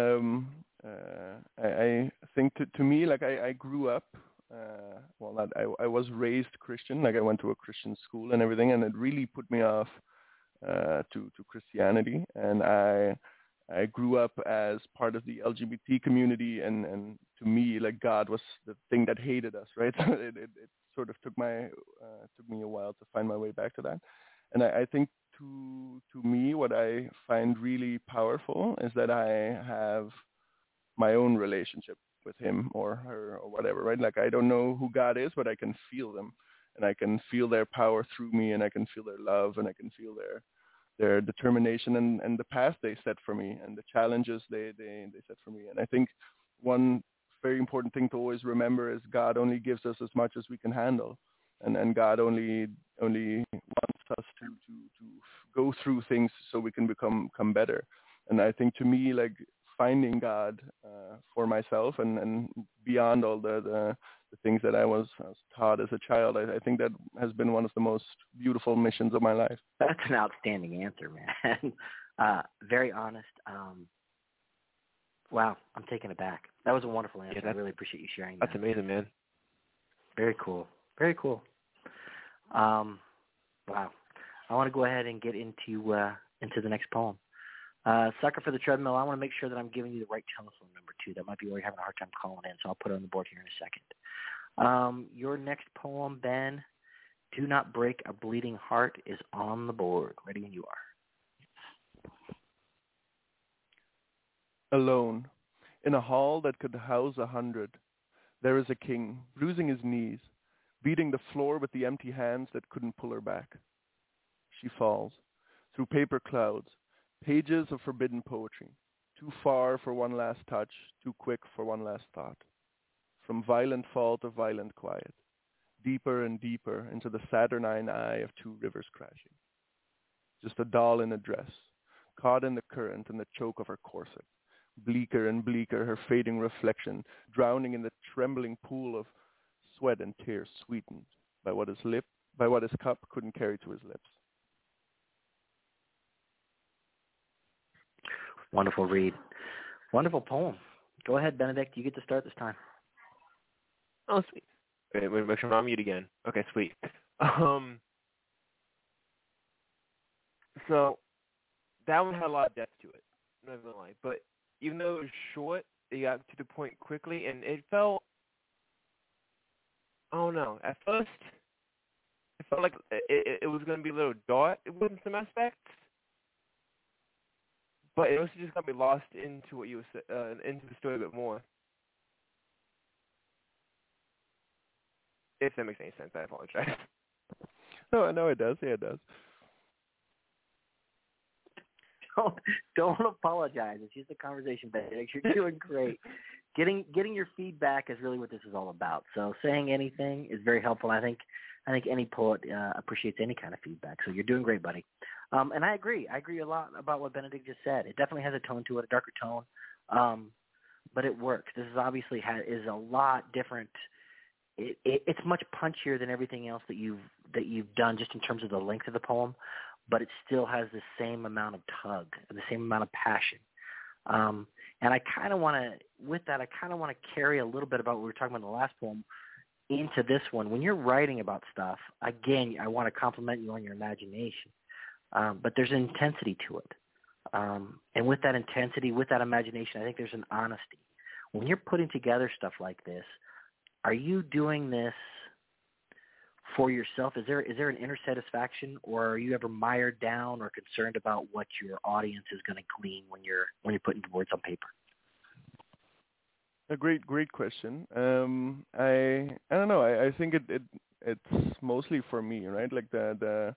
I think to me, like I grew up, I was raised Christian, like I went to a Christian school and everything, and it really put me off to Christianity. And I grew up as part of the LGBT community, and to me, like God was the thing that hated us, right? So it sort of took me a while to find my way back to that. And I think to me, what I find really powerful is that I have my own relationship with him or her or whatever, right? Like I don't know who God is, but I can feel them, and I can feel their power through me, and I can feel their love, and I can feel their determination and the path they set for me and the challenges they set for me. And I think one very important thing to always remember is God only gives us as much as we can handle, and God only wants us to go through things so we can become better. And I think to me, like finding God for myself and beyond all the things that I was taught as a child, I think that has been one of the most beautiful missions of my life. That's an outstanding answer, man. Very honest. Wow, I'm taken aback. That was a wonderful answer. Yeah, I really appreciate you sharing that. That's amazing, man. Very cool. Very cool. Wow. I want to go ahead and get into the next poem. Sucker for the Treadmill, I want to make sure that I'm giving you the right telephone number, too. That might be where you're having a hard time calling in, so I'll put it on the board here in a second. Your next poem, Ben, Do Not Break a Bleeding Heart, is on the board. Ready when you are. Alone, in a hall that could house 100, there is a king, bruising his knees, beating the floor with the empty hands that couldn't pull her back. She falls, through paper clouds, pages of forbidden poetry, too far for one last touch, too quick for one last thought. From violent fall to violent quiet, deeper and deeper into the saturnine eye of two rivers crashing. Just a doll in a dress, caught in the current and the choke of her corset. Bleaker and bleaker, her fading reflection, drowning in the trembling pool of sweat and tears, sweetened by what his cup couldn't carry to his lips. Wonderful read. Wonderful poem. Go ahead, Benedict. You get to start this time. Oh, sweet. Wait, make sure I'm on mute again. Okay, sweet. So that one had a lot of depth to it. I'm not gonna lie, but even though it was short, it got to the point quickly, and it felt, I don't know, at first, it felt like it was going to be a little dark in some aspects, but it also just got me lost into what you were into the story a bit more. If that makes any sense, I apologize. No, it does. Yeah, it does. Don't apologize. It's just a conversation, Benedict. You're doing great. Getting your feedback is really what this is all about. So saying anything is very helpful. I think any poet appreciates any kind of feedback. So you're doing great, buddy. And I agree. I agree a lot about what Benedict just said. It definitely has a tone to it, a darker tone, but it works. This is obviously is a lot different. It's much punchier than everything else that you've done, just in terms of the length of the poem. But it still has the same amount of tug and the same amount of passion. And I kind of want to carry a little bit about what we were talking about in the last poem into this one. When you're writing about stuff, again, I want to compliment you on your imagination. But there's an intensity to it. And with that intensity, with that imagination, I think there's an honesty. When you're putting together stuff like this, are you doing this for yourself? Is there an inner satisfaction, or are you ever mired down or concerned about what your audience is going to glean when you're putting words on paper? A great question. I don't know. I think it's mostly for me, right? Like the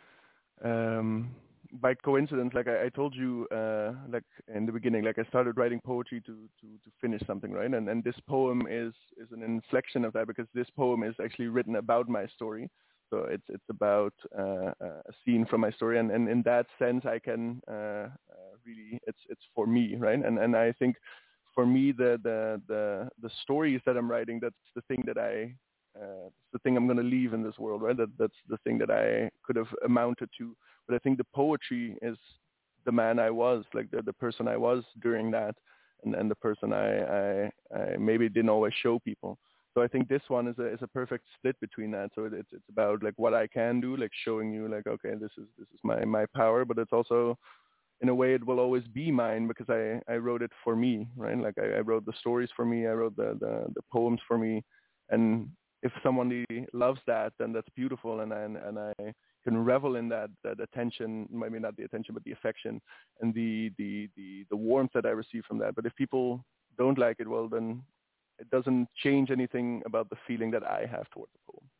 by coincidence, like I told you, like in the beginning, like I started writing poetry to finish something, right? And this poem is an inflection of that, because this poem is actually written about my story. So it's about a scene from my story, and in that sense, I can really it's for me, right? And I think for me, the stories that I'm writing, that's the thing that it's the thing I'm going to leave in this world, right? That's the thing that I could have amounted to. But I think the poetry is the man I was, like the person I was during that, and the person I maybe didn't always show people. So I think this one is a perfect split between that. So it's about like what I can do, like showing you like, okay, this is my power, but it's also, in a way, it will always be mine, because I wrote it for me, right? Like I wrote the stories for me, I wrote the poems for me, and if someone loves that, then that's beautiful, and I can revel in that attention, maybe not the attention, but the affection and the warmth that I receive from that. But if people don't like it, well, then it doesn't change anything about the feeling that I have towards the poem.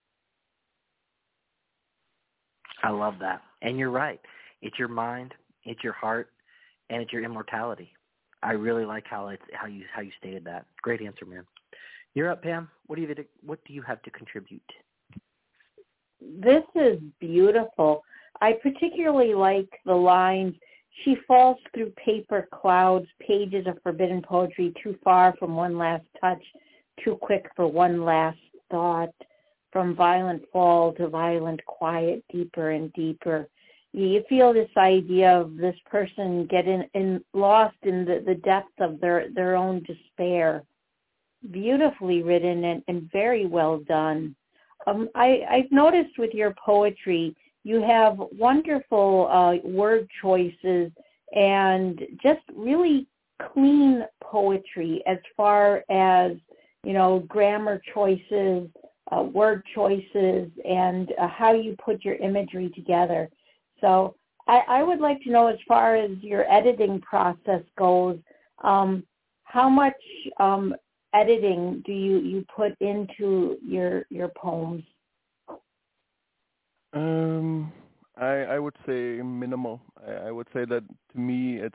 I love that, and you're right. It's your mind, it's your heart, and it's your immortality. I really like how you stated that. Great answer, man. You're up, Pam. What do you have to contribute? This is beautiful. I particularly like the lines, she falls through paper clouds, pages of forbidden poetry, too far from one last touch, too quick for one last thought, from violent fall to violent quiet, deeper and deeper you feel this idea of this person getting lost in the depths of their own despair. Beautifully written and very well done. I've noticed with your poetry, you have wonderful word choices and just really clean poetry as far as, grammar choices, word choices, and how you put your imagery together. So I would like to know, as far as your editing process goes, how much editing do you put into your poems? I would say minimal. I would say that to me it's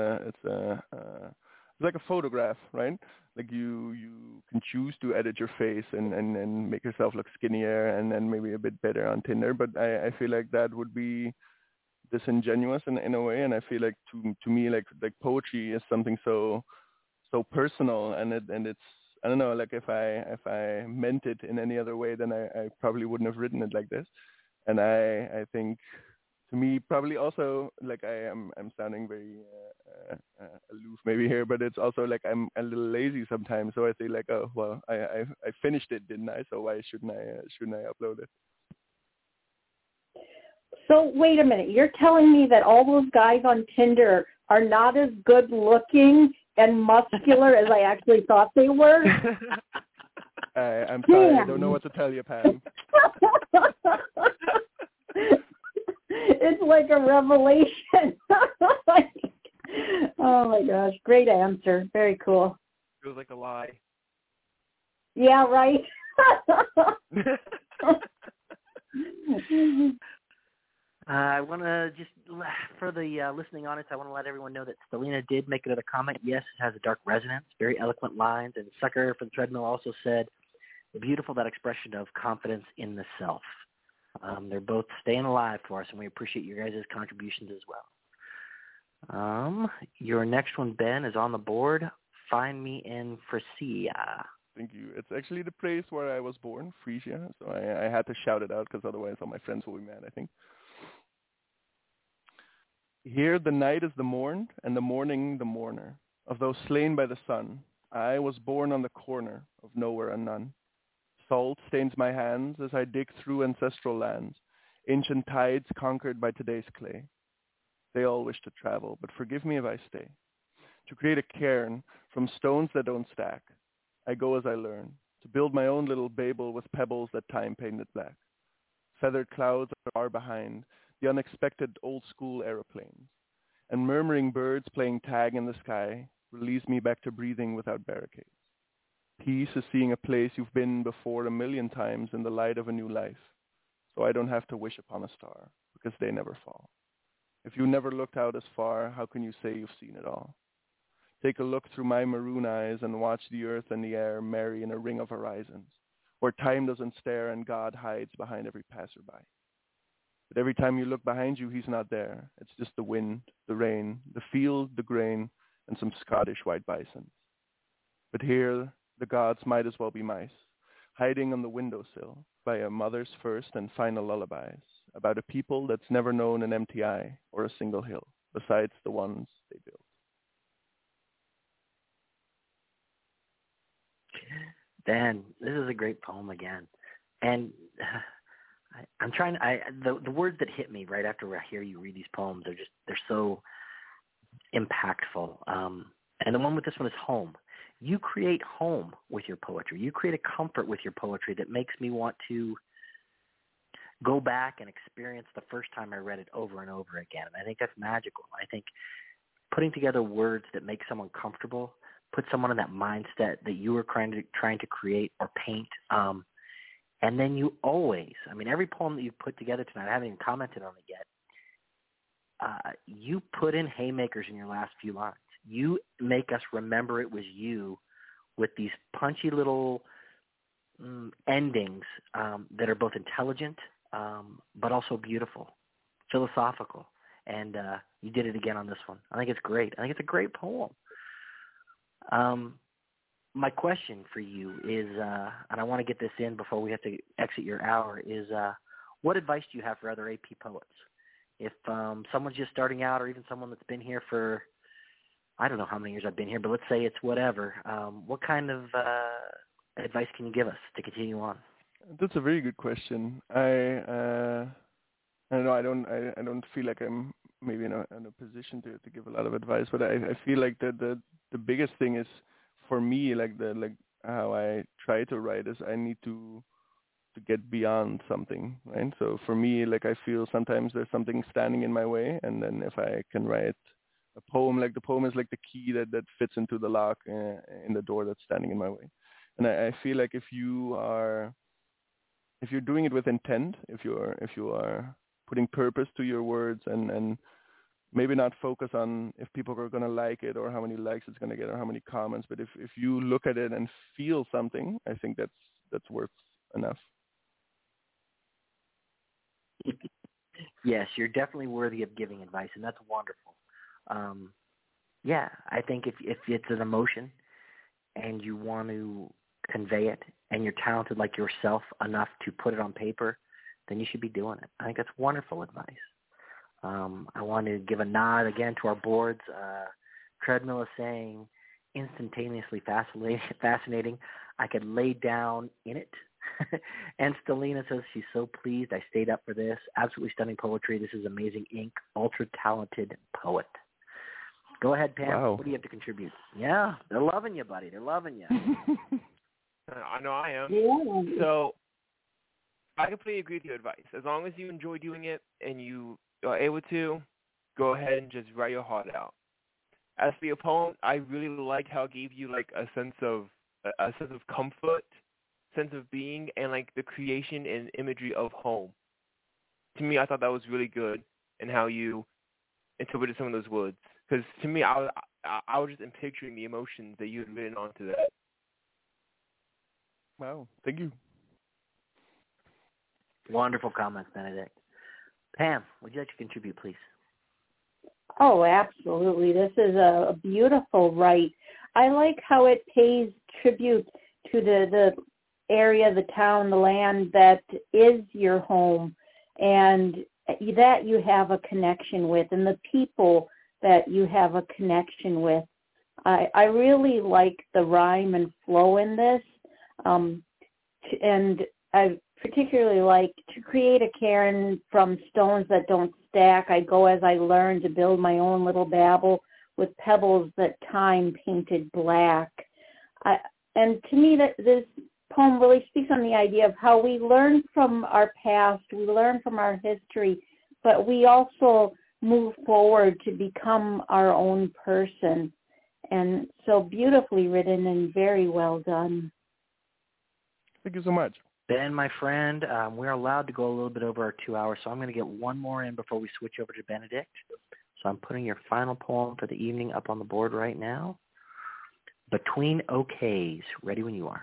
like a photograph, right? Like you can choose to edit your face and make yourself look skinnier and then maybe a bit better on Tinder, but I feel like that would be disingenuous in a way, and I feel like to me like poetry is something so personal, and it's I don't know, like if I meant it in any other way, then I probably wouldn't have written it like this. And I think to me probably also like I'm sounding very aloof maybe here, but it's also like I'm a little lazy sometimes, so I say like, oh well, I finished it, didn't I? So why shouldn't I upload it? So wait a minute, you're telling me that all those guys on Tinder are not as good looking and muscular as I actually thought they were? I'm sorry, I don't know what to tell you, Pam. It's like a revelation. Oh my gosh, great answer. Very cool. Feels like a lie. Yeah, right. I want to just, for the listening audience, I want to let everyone know that Stelina did make another comment. Yes, it has a dark resonance, very eloquent lines, and Sucker for the Treadmill also said, beautiful, that expression of confidence in the self. They're both staying alive for us, and we appreciate your guys' contributions as well. Your next one, Ben, is on the board. Find Me in Frisia. Thank you. It's actually the place where I was born, Frisia, so I had to shout it out because otherwise all my friends will be mad, I think. Here the night is the mourned, and the morning the mourner. Of those slain by the sun, I was born on the corner of nowhere and none. Salt stains my hands as I dig through ancestral lands, ancient tides conquered by today's clay. They all wish to travel, but forgive me if I stay. To create a cairn from stones that don't stack, I go as I learn, to build my own little Babel with pebbles that time painted black. Feathered clouds are far behind, the unexpected old-school aeroplanes, and murmuring birds playing tag in the sky release me back to breathing without barricades. Peace is seeing a place you've been before 1,000,000 times in the light of a new life, so I don't have to wish upon a star, because they never fall. If you never looked out as far, how can you say you've seen it all? Take a look through my maroon eyes and watch the earth and the air marry in a ring of horizons, where time doesn't stare and God hides behind every passerby. But every time you look behind you, he's not there. It's just the wind, the rain, the field, the grain, and some Scottish white bisons. But here, the gods might as well be mice, hiding on the windowsill by a mother's first and final lullabies about a people that's never known an empty eye or a single hill, besides the ones they built. Dan, this is a great poem again. And I'm trying to, the words that hit me right after I hear you read these poems are just, they're so impactful. And the one with this one is home. You create home with your poetry. You create a comfort with your poetry that makes me want to go back and experience the first time I read it over and over again. And I think that's magical. I think putting together words that make someone comfortable, put someone in that mindset that you were trying to create or paint. And then you always, I mean, every poem that you've put together tonight, I haven't even commented on it yet, you put in haymakers in your last few lines. You make us remember it was you with these punchy little endings that are both intelligent but also beautiful, philosophical. And you did it again on this one. I think it's great. I think it's a great poem. My question for you is, and I want to get this in before we have to exit your hour, is what advice do you have for other AP poets? if someone's just starting out, or even someone that's been here for, I don't know how many years I've been here, but let's say it's whatever, what kind of advice can you give us to continue on? That's a very good question. I don't know. I don't feel like I'm maybe in a position to give a lot of advice, but I feel like the biggest thing is for me, like how I try to write is I need to get beyond something, right? So for me, like I feel sometimes there's something standing in my way, and then if I can write a poem, like the poem is like the key that fits into the lock in the door that's standing in my way. And I feel like if you're doing it with intent, if you are putting purpose to your words and maybe not focus on if people are going to like it or how many likes it's going to get or how many comments, but if you look at it and feel something, I think that's worth enough. Yes, you're definitely worthy of giving advice, and that's wonderful. Yeah, I think if it's an emotion and you want to convey it and you're talented like yourself enough to put it on paper, then you should be doing it. I think that's wonderful advice. I want to give a nod again to our boards. Treadmill is saying instantaneously fascinating. I could lay down in it. And Stelina says she's so pleased I stayed up for this. Absolutely stunning poetry. This is amazing ink. Ultra talented poet. Go ahead, Pam. Wow. What do you have to contribute? Yeah, they're loving you, buddy. They're loving you. I know I am. Yeah. So I completely agree with your advice. As long as you enjoy doing it and you are able to, go ahead and just write your heart out. As for your poem, I really liked how it gave you like a sense of comfort, sense of being, and like the creation and imagery of home. To me, I thought that was really good, and how you interpreted some of those words. Because to me, I was just picturing the emotions that you had written onto that. Wow, thank you. Wonderful comments, Benedict. Pam, would you like to contribute, please? Oh, absolutely. This is a beautiful write. I like how it pays tribute to the area, the town, the land that is your home, and that you have a connection with, and the people that you have a connection with. I really like the rhyme and flow in this, and I particularly like to create a cairn from stones that don't stack. I go as I learn to build my own little Babel with pebbles that time painted black. And to me, that this poem really speaks on the idea of how we learn from our past, we learn from our history, but we also move forward to become our own person. And so beautifully written and very well done. Thank you so much. Ben, my friend, we're allowed to go a little bit over our 2 hours, so I'm going to get one more in before we switch over to Benedict. So I'm putting your final poem for the evening up on the board right now. Between OKs. Ready when you are.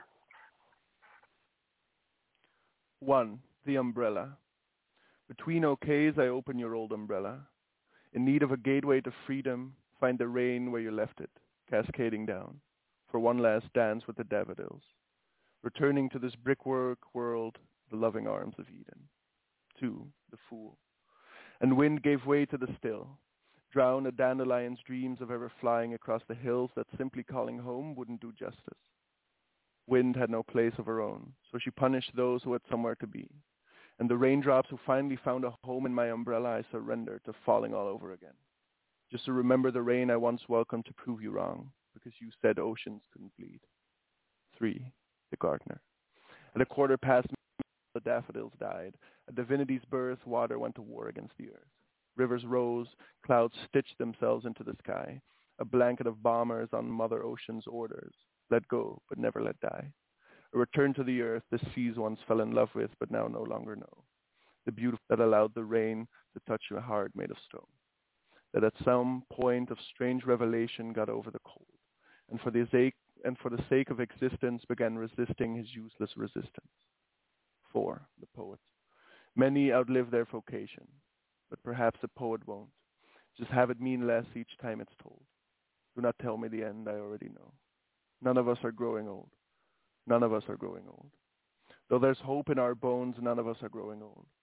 1. The umbrella. Between OKs, I open your old umbrella. In need of a gateway to freedom, find the rain where you left it, cascading down, for one last dance with the daffodils. Returning to this brickwork world, the loving arms of Eden. 2. The fool. And wind gave way to the still. Drown a dandelion's dreams of ever flying across the hills that simply calling home wouldn't do justice. Wind had no place of her own, so she punished those who had somewhere to be. And the raindrops who finally found a home in my umbrella, I surrendered to falling all over again. Just to remember the rain I once welcomed to prove you wrong, because you said oceans couldn't bleed. 3. The gardener. At 1:15, the daffodils died. At divinity's birth, water went to war against the earth. Rivers rose, clouds stitched themselves into the sky. A blanket of bombers on Mother Ocean's orders. Let go, but never let die. A return to the earth the seas once fell in love with, but now no longer know. The beauty that allowed the rain to touch your heart made of stone. That at some point of strange revelation got over the cold. And for the sake of existence began resisting his useless resistance. 4. The poet. Many outlive their vocation, but perhaps a poet won't. Just have it mean less each time it's told. Do not tell me the end, I already know. None of us are growing old. None of us are growing old. Though there's hope in our bones, none of us are growing old.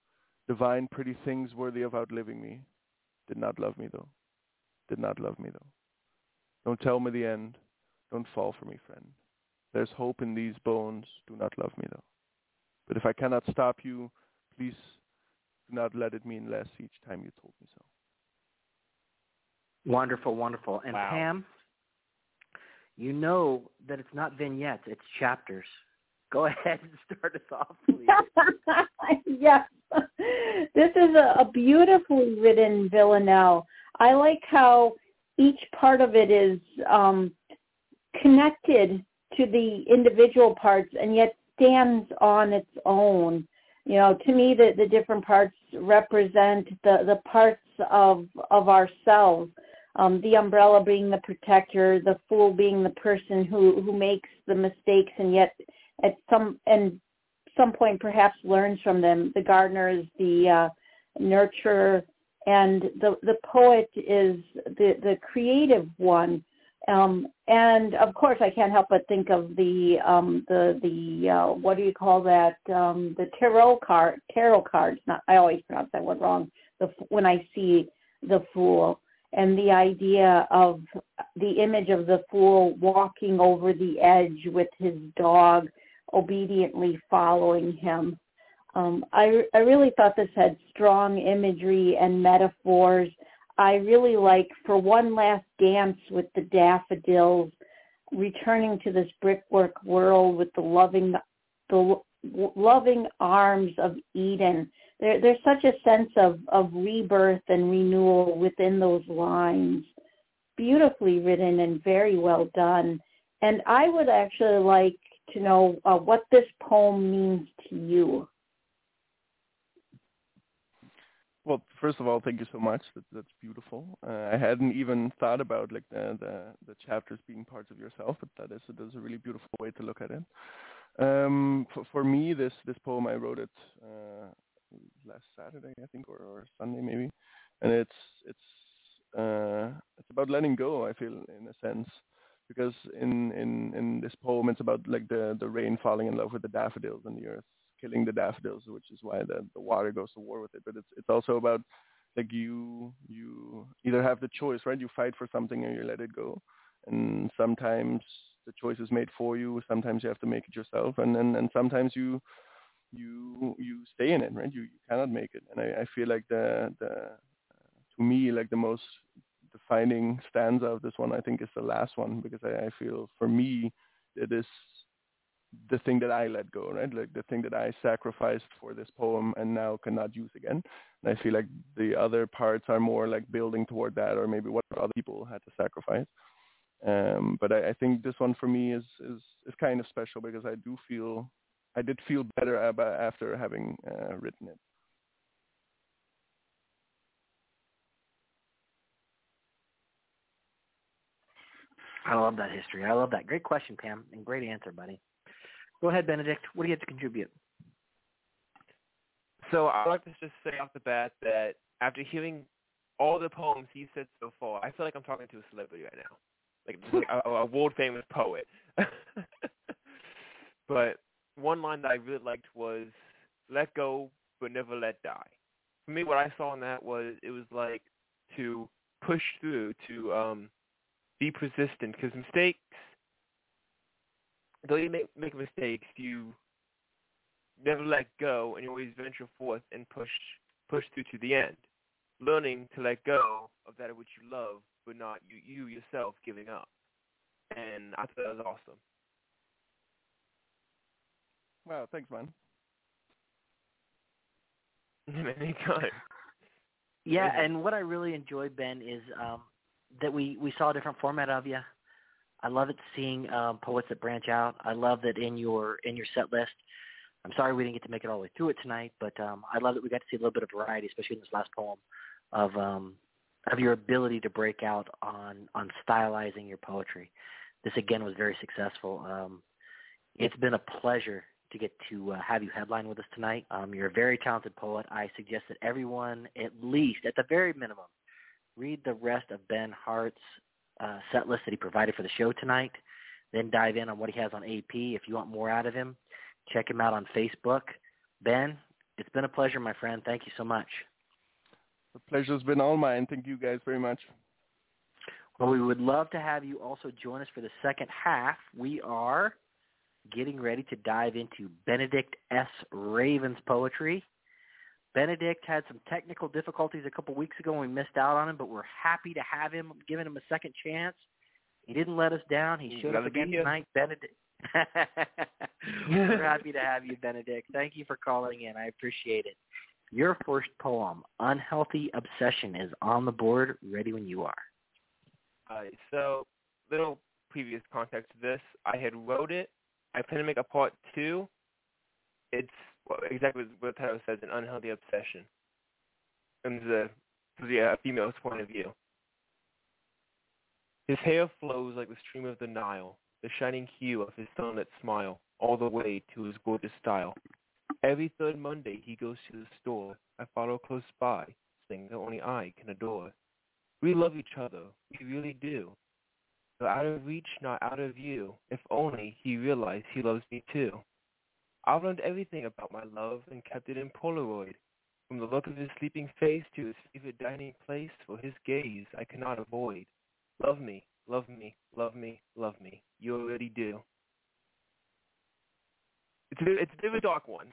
Divine pretty things worthy of outliving me. Did not love me though. Did not love me though. Don't tell me the end. Don't fall for me, friend. There's hope in these bones. Do not love me though. But if I cannot stop you, please do not let it mean less each time you told me so. Wonderful, wonderful. And wow. Pam, you know that it's not vignettes, it's chapters. Go ahead and start us off, please. Yes. This is a beautifully written villanelle. I like how each part of it is connected to the individual parts and yet stands on its own. You know, to me, the different parts represent the parts of ourselves. The umbrella being the protector, the fool being the person who makes the mistakes and yet at some point perhaps learns from them. The gardener is the nurturer, and the poet is the creative one. And of course, I can't help but think of the what do you call that? The tarot cards. I always pronounce that one wrong. When I see the fool, and the idea of the image of the fool walking over the edge with his dog, obediently following him. I really thought this had strong imagery and metaphors. I really like For One Last Dance with the Daffodils, returning to this brickwork world with the loving arms of Eden. There's such a sense of rebirth and renewal within those lines. Beautifully written and very well done. And I would actually like to know what this poem means to you. Well, first of all, thank you so much. That's beautiful. I hadn't even thought about like the chapters being parts of yourself, but that is a really beautiful way to look at it. For me, this poem, I wrote it last Saturday, I think, or Sunday maybe, and it's about letting go. I feel, in a sense, because in this poem, it's about like the rain falling in love with the daffodils and the earth killing the daffodils, which is why the water goes to war with it. But it's also about like you either have the choice, right? You fight for something or you let it go, and sometimes the choice is made for you. Sometimes you have to make it yourself, and sometimes you stay in it, right? You cannot make it. And I feel like to me, like the most defining stanza of this one, I think, is the last one, because I feel for me it is the thing that I let go, right? Like the thing that I sacrificed for this poem and now cannot use again. And I feel like the other parts are more like building toward that, or maybe what other people had to sacrifice. But I think this one for me is kind of special, because I did feel better after having written it. I love that history. I love that. Great question, Pam, and great answer, buddy. Go ahead, Benedict. What do you have to contribute? So I'd like to just say off the bat that after hearing all the poems he said so far, I feel like I'm talking to a celebrity right now, like a world-famous poet. But one line that I really liked was, "Let go, but never let die." For me, what I saw in that was, it was like to push through, to be persistent, because mistakes, though you make mistakes, you never let go, and you always venture forth and push through to the end, learning to let go of that which you love, but not you yourself giving up. And I thought that was awesome. Wow, thanks, man. Anytime. Yeah, and what I really enjoyed, Ben, is that we saw a different format of you. I love it seeing poets that branch out. I love that in your set list. I'm sorry we didn't get to make it all the way through it tonight, but I love that we got to see a little bit of variety, especially in this last poem, of your ability to break out on stylizing your poetry. This, again, was very successful. It's been a pleasure to get to have you headline with us tonight. You're a very talented poet. I suggest that everyone, at least, at the very minimum, read the rest of Ben Hart's set list that he provided for the show tonight, then dive in on what he has on AP. If you want more out of him, check him out on Facebook. Ben, It's been a pleasure, my friend. Thank you so much. The pleasure's been all mine. Thank you guys very much. Well, we would love to have you also join us for the second half. We are getting ready to dive into Benedict S. Raven's poetry. Benedict had some technical difficulties a couple weeks ago and we missed out on him, but we're happy to have him, giving him a second chance. He didn't let us down. He showed up again tonight, Benedict. We're happy to have you, Benedict. Thank you for calling in. I appreciate it. Your first poem, Unhealthy Obsession, is on the board, ready when you are. So, little previous context to this. I had wrote it. I plan to make a part 2. It's exactly what the title says, an unhealthy obsession. And this is a female's point of view. His hair flows like the stream of the Nile, the shining hue of his sunlit smile, all the way to his gorgeous style. Every third Monday he goes to the store. I follow close by, thing that only I can adore. We love each other, we really do. Though out of reach, not out of view, if only he realized he loves me too. I've learned everything about my love and kept it in Polaroid. From the look of his sleeping face to his favorite dining place, for his gaze I cannot avoid. Love me, love me, love me, love me. You already do. It's a bit of a dark one.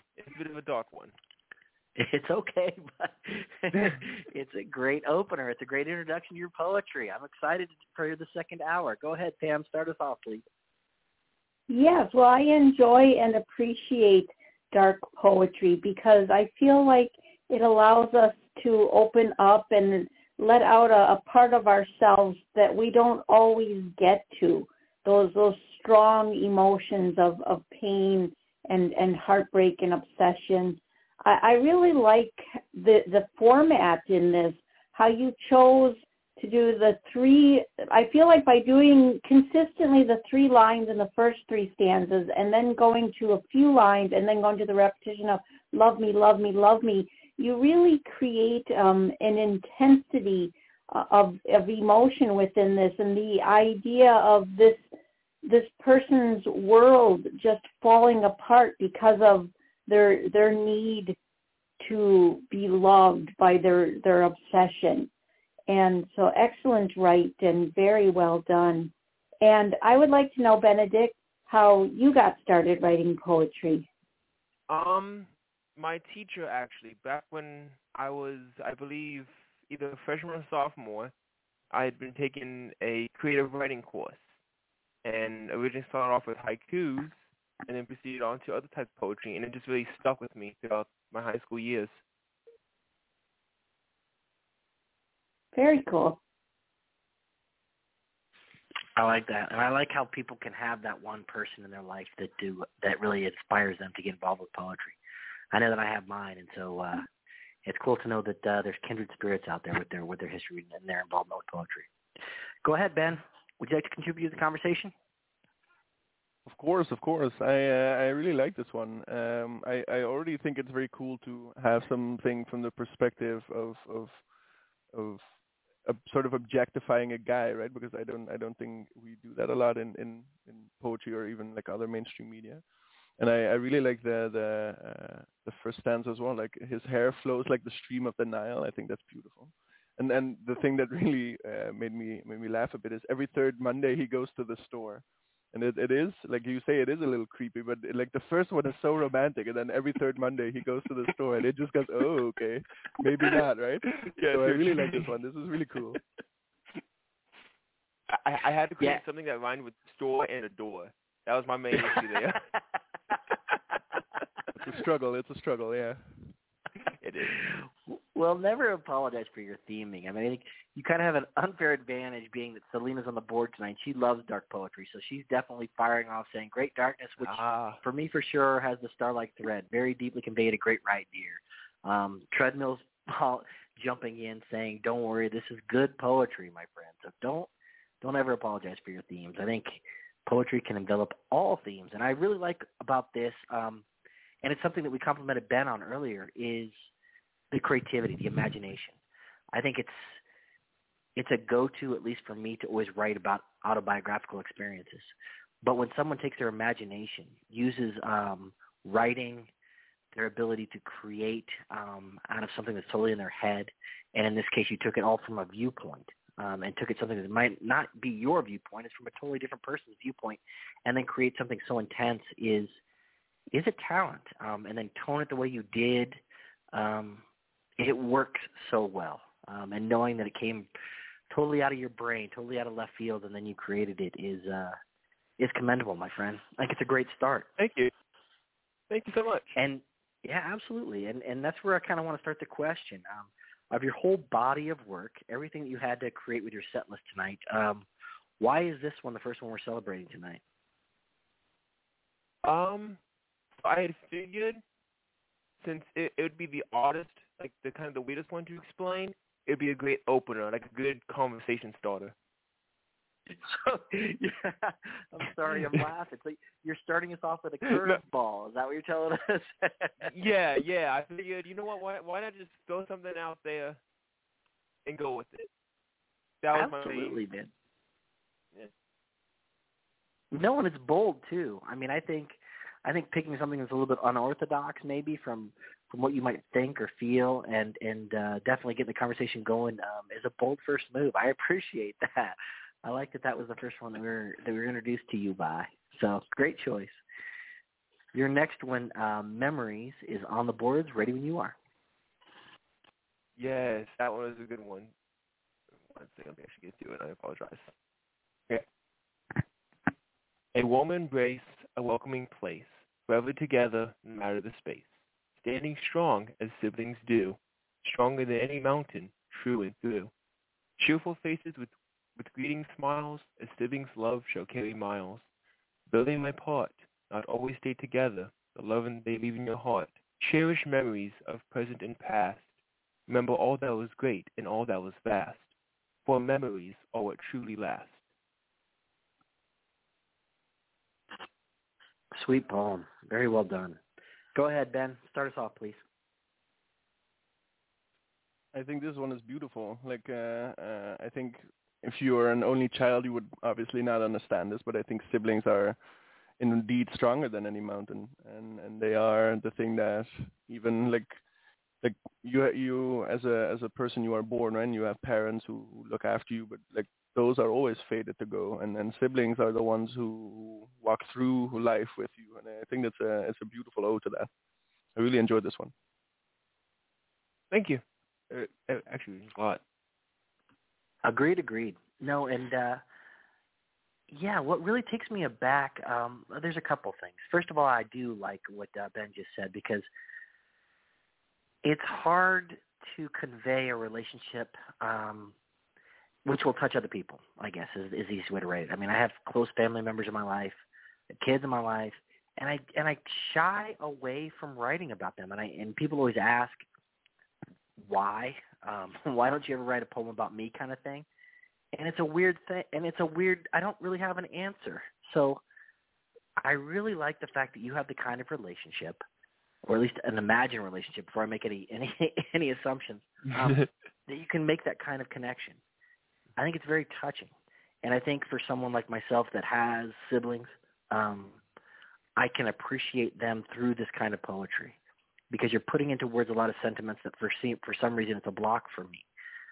It's okay, but it's a great opener. It's a great introduction to your poetry. I'm excited for the second hour. Go ahead, Pam. Start us off, please. Yes, well, I enjoy and appreciate dark poetry because I feel like it allows us to open up and let out a part of ourselves that we don't always get to, those strong emotions of pain and heartbreak and obsession. I really like the format in this, how you chose to do the 3, I feel like by doing consistently the 3 lines in the first 3 stanzas and then going to a few lines and then going to the repetition of love me, love me, love me, you really create an intensity of emotion within this, and the idea of this person's world just falling apart because of their need to be loved by their obsession. And so excellent write and very well done. And I would like to know, Benedict, how you got started writing poetry. My teacher, actually, back when I was, I believe, either a freshman or sophomore, I had been taking a creative writing course. And originally started off with haikus and then proceeded on to other types of poetry. And it just really stuck with me throughout my high school years. Very cool. I like that. And I like how people can have that one person in their life that really inspires them to get involved with poetry. I know that I have mine, and so it's cool to know that there's kindred spirits out there with their history and their involvement with poetry. Go ahead, Ben. Would you like to contribute to the conversation? Of course. I really like this one. I already think it's very cool to have something from the perspective of sort of objectifying a guy, right? Because I don't think we do that a lot in poetry or even like other mainstream media. And I really like the first stanza as well. Like his hair flows like the stream of the Nile. I think that's beautiful. And then the thing that really made me laugh a bit is every third Monday he goes to the store. And it is, like you say, it is a little creepy, but like the first one is so romantic, and then every third Monday he goes to the store, and it just goes, oh, okay, maybe not, right? Yeah, so I really like this one. This is really cool. I had to create something that rhymed with store and a door. That was my main issue there. It's a struggle, yeah. It is. Well, never apologize for your theming. I mean, I think you kind of have an unfair advantage being that Selena's on the board tonight. She loves dark poetry, so she's definitely firing off saying Great Darkness, which for me for sure has the Starlight thread, very deeply conveyed a great right here. Treadmill's jumping in saying, don't worry, this is good poetry, my friend. So don't ever apologize for your themes. I think poetry can envelop all themes, and I really like about this, and it's something that we complimented Ben on earlier, is the creativity, the imagination. I think it's a go-to, at least for me, to always write about autobiographical experiences. But when someone takes their imagination, uses writing, their ability to create out of something that's totally in their head. And in this case, you took it all from a viewpoint and took it something that might not be your viewpoint. It's from a totally different person's viewpoint, and then create something so intense is a talent. And then tone it the way you did, it works so well. And knowing that it came totally out of your brain, totally out of left field, and then you created it is commendable, my friend. I think it's a great start. Thank you. Thank you so much. And yeah, absolutely. And that's where I kind of want to start the question. Of your whole body of work, everything that you had to create with your set list tonight, why is this one the first one we're celebrating tonight? I had figured since it would be the oddest, like the kind of the weirdest one to explain, it would be a great opener, like a good conversation starter. So, yeah, I'm sorry, I'm laughing. It's like you're starting us off with a curveball. Is that what you're telling us? Yeah. I figured, you know what? Why not just throw something out there and go with it? That was absolutely, my man. Yeah. No, and it's bold too. I mean, I think picking something that's a little bit unorthodox, maybe from what you might think or feel, and definitely getting the conversation going is a bold first move. I appreciate that. I like that was the first one that we were introduced to you by. So great choice. Your next one, Memories, is on the boards. Ready when you are. Yes, that one was a good one. One thing, let me actually get to it. I apologize. Okay. A warm embrace, a welcoming place, forever together, no matter the space. Standing strong as siblings do, stronger than any mountain, true and through. Cheerful faces with greeting smiles, as siblings' love shall carry miles. Building my part, not always stay together, the love they leave in your heart. Cherish memories of present and past. Remember all that was great and all that was vast. For memories are what truly last. Sweet poem. Very well done. Go ahead, Ben. Start us off, please. I think this one is beautiful. Like, I think if you are an only child, you would obviously not understand this, but I think siblings are indeed stronger than any mountain, and they are the thing that even like you as a person, you are born and you have parents who look after you, but like those are always fated to go, and siblings are the ones who walk through life with you, and I think it's a beautiful ode to that. I really enjoyed this one. Thank you. Actually, a lot. Agreed. No, and yeah, what really takes me aback, there's a couple things. First of all, I do like what Ben just said, because it's hard to convey a relationship which will touch other people, I guess, is the easiest way to write it. I mean, I have close family members in my life, kids in my life, and I shy away from writing about them. And people always ask, why? Why don't you ever write a poem about me, kind of thing? And it's a weird thing, and I don't really have an answer. So I really like the fact that you have the kind of relationship, or at least an imagined relationship, before I make any assumptions, that you can make that kind of connection. I think it's very touching. And I think for someone like myself that has siblings, I can appreciate them through this kind of poetry, because you're putting into words a lot of sentiments that for some reason it's a block for me.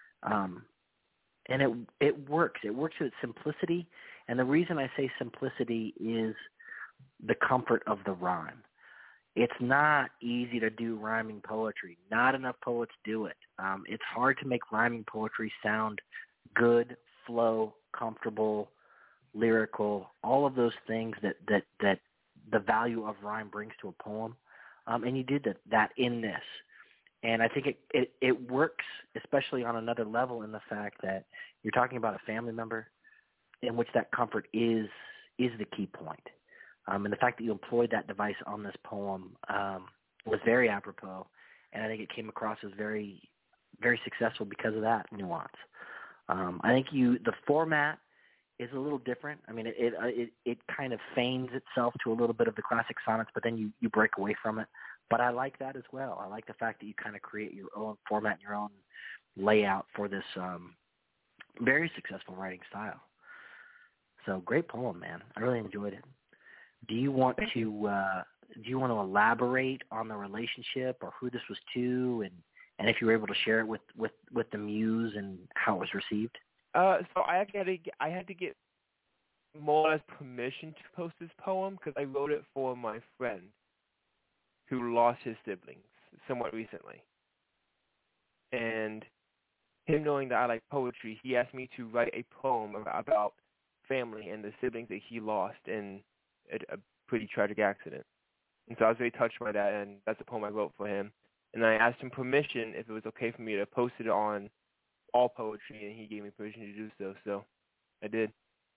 And it works. It works with its simplicity. And the reason I say simplicity is the comfort of the rhyme. It's not easy to do rhyming poetry. Not enough poets do it. It's hard to make rhyming poetry sound good, flow, comfortable, lyrical, all of those things that the value of rhyme brings to a poem. And you did that in this. And I think it works, especially on another level, in the fact that you're talking about a family member in which that comfort is the key point. And the fact that you employed that device on this poem was very apropos, and I think it came across as very, very successful because of that nuance. I think the format is a little different. I mean, it kind of feigns itself to a little bit of the classic sonnets, but then you break away from it. But I like that as well. I like the fact that you kind of create your own format and your own layout for this very successful writing style. So great poem, man. I really enjoyed it. Do you want to do you want to elaborate on the relationship or who this was to, and if you were able to share it with the muse and how it was received? So I had to get more or less permission to post this poem because I wrote it for my friend who lost his siblings somewhat recently. And him knowing that I like poetry, he asked me to write a poem about family and the siblings that he lost in a pretty tragic accident. And so I was very touched by that, and that's a poem I wrote for him. And I asked him permission if it was okay for me to post it on All Poetry, and he gave me permission to do so. So I did.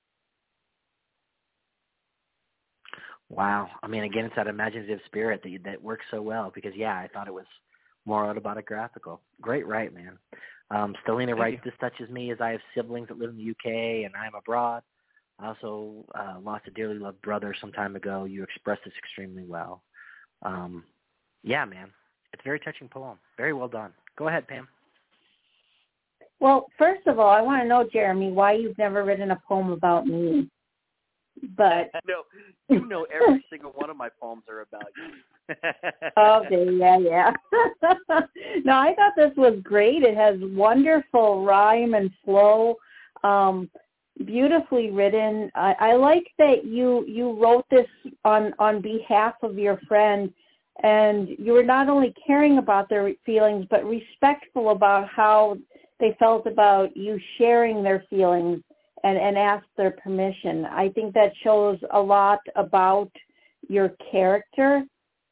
Wow. I mean, again, it's that imaginative spirit that works so well because, yeah, I thought it was more autobiographical. Great write, man. Stelina writes, "This touches me as I have siblings that live in the UK and I am abroad. I also lost a dearly loved brother some time ago. You expressed this extremely well." Yeah, man. It's a very touching poem. Very well done. Go ahead, Pam. Well, first of all, I want to know, Jeremy, why you've never written a poem about me. But no, you know every single one of my poems are about you. Okay, yeah. No, I thought this was great. It has wonderful rhyme and flow, beautifully written. I like that you wrote this on behalf of your friend, and you were not only caring about their feelings, but respectful about how they felt about you sharing their feelings and asked their permission. I think that shows a lot about your character.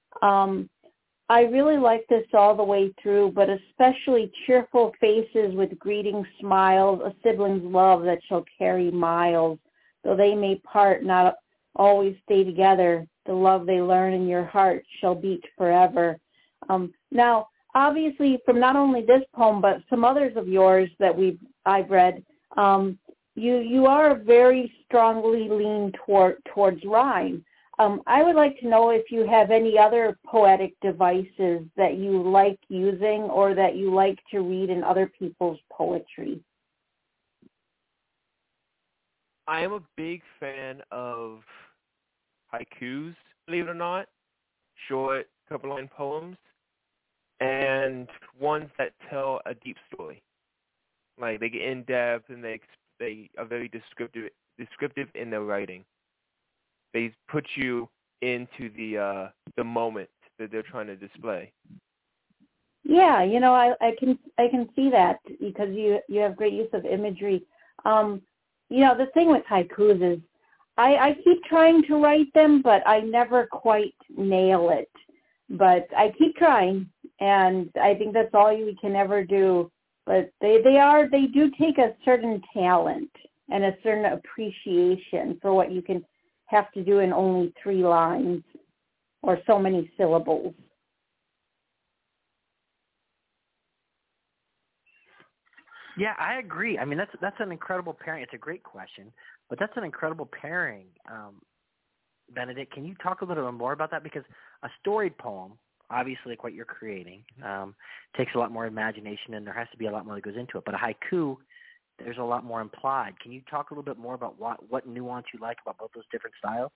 I really like this all the way through, but especially cheerful faces with greeting smiles, a sibling's love that shall carry miles. Though they may part, not always stay together, the love they learn in your heart shall beat forever. Now, obviously, from not only this poem, but some others of yours that I've read, you are very strongly lean towards rhyme. I would like to know if you have any other poetic devices that you like using or that you like to read in other people's poetry. I am a big fan of haikus, believe it or not, short couple-line poems, and ones that tell a deep story. Like, they get in-depth and they are very descriptive in their writing. They put you into the moment that they're trying to display. Yeah, I can see that because you have great use of imagery. The thing with haikus is I keep trying to write them, but I never quite nail it. But I keep trying, and I think that's all we can ever do. But they do take a certain talent and a certain appreciation for what you can have to do in only 3 lines or so many syllables. Yeah, I agree. I mean, that's an incredible pairing. It's a great question, but that's an incredible pairing. Benedict, can you talk a little bit more about that? Because a storied poem, obviously like what you're creating, takes a lot more imagination, and there has to be a lot more that goes into it. But a haiku, there's a lot more implied. Can you talk a little bit more about what nuance you like about both those different styles?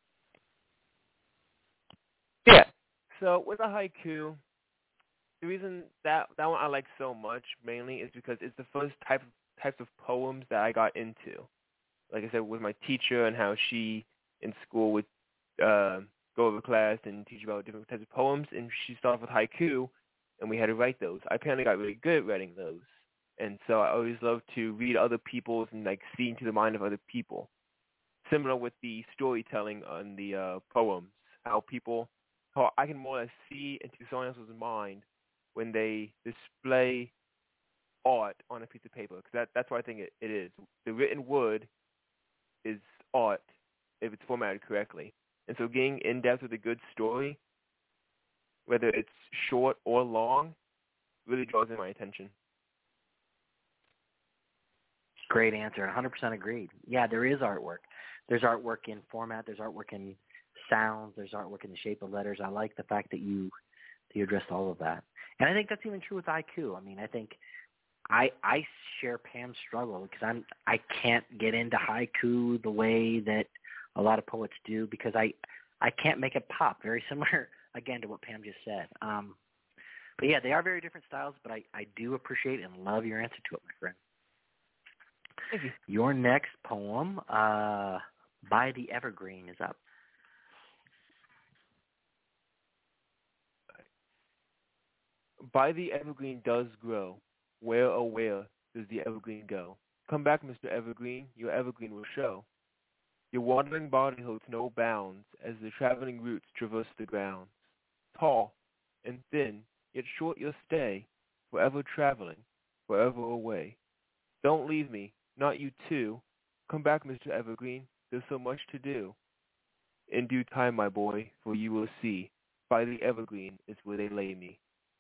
Yeah. So with a haiku, the reason that one I like so much mainly is because it's the first types of poems that I got into. Like I said, with my teacher and how she in school would go over class and teach about different types of poems, and she started with haiku, and we had to write those. I apparently got really good at writing those. And so I always love to read other people's and see into the mind of other people. Similar with the storytelling on the poems, how I can more or less see into someone else's mind when they display art on a piece of paper. Because that's what I think it is. The written word is art if it's formatted correctly. And so getting in depth with a good story, whether it's short or long, really draws in my attention. Great answer. 100% agreed. Yeah, there is artwork. There's artwork in format. There's artwork in sounds. There's artwork in the shape of letters. I like the fact that you addressed all of that. And I think that's even true with haiku. I mean, I think I share Pam's struggle because I can't get into haiku the way that a lot of poets do because I can't make it pop. Very similar, again, to what Pam just said. But yeah, they are very different styles, but I do appreciate and love your answer to it, my friend. Thank you. Your next poem, By the Evergreen, is up. By the evergreen does grow. Where, oh where, does the evergreen go? Come back, Mr. Evergreen, your evergreen will show. Your wandering body holds no bounds as the traveling roots traverse the ground. Tall and thin, yet short your stay, forever traveling, forever away. Don't leave me, not you too. Come back, Mr. Evergreen, there's so much to do. In due time, my boy, for you will see, by the evergreen is where they lay me.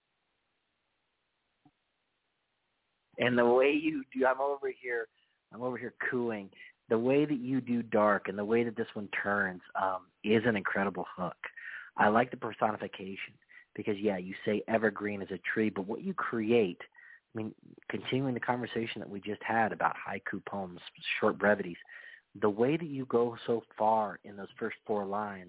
And the way you do, I'm over here cooing. The way that you do dark and the way that this one turns is an incredible hook. I like the personification because, yeah, you say evergreen is a tree, but what you create, I mean, continuing the conversation that we just had about haiku poems, short brevities, the way that you go so far in those first 4 lines,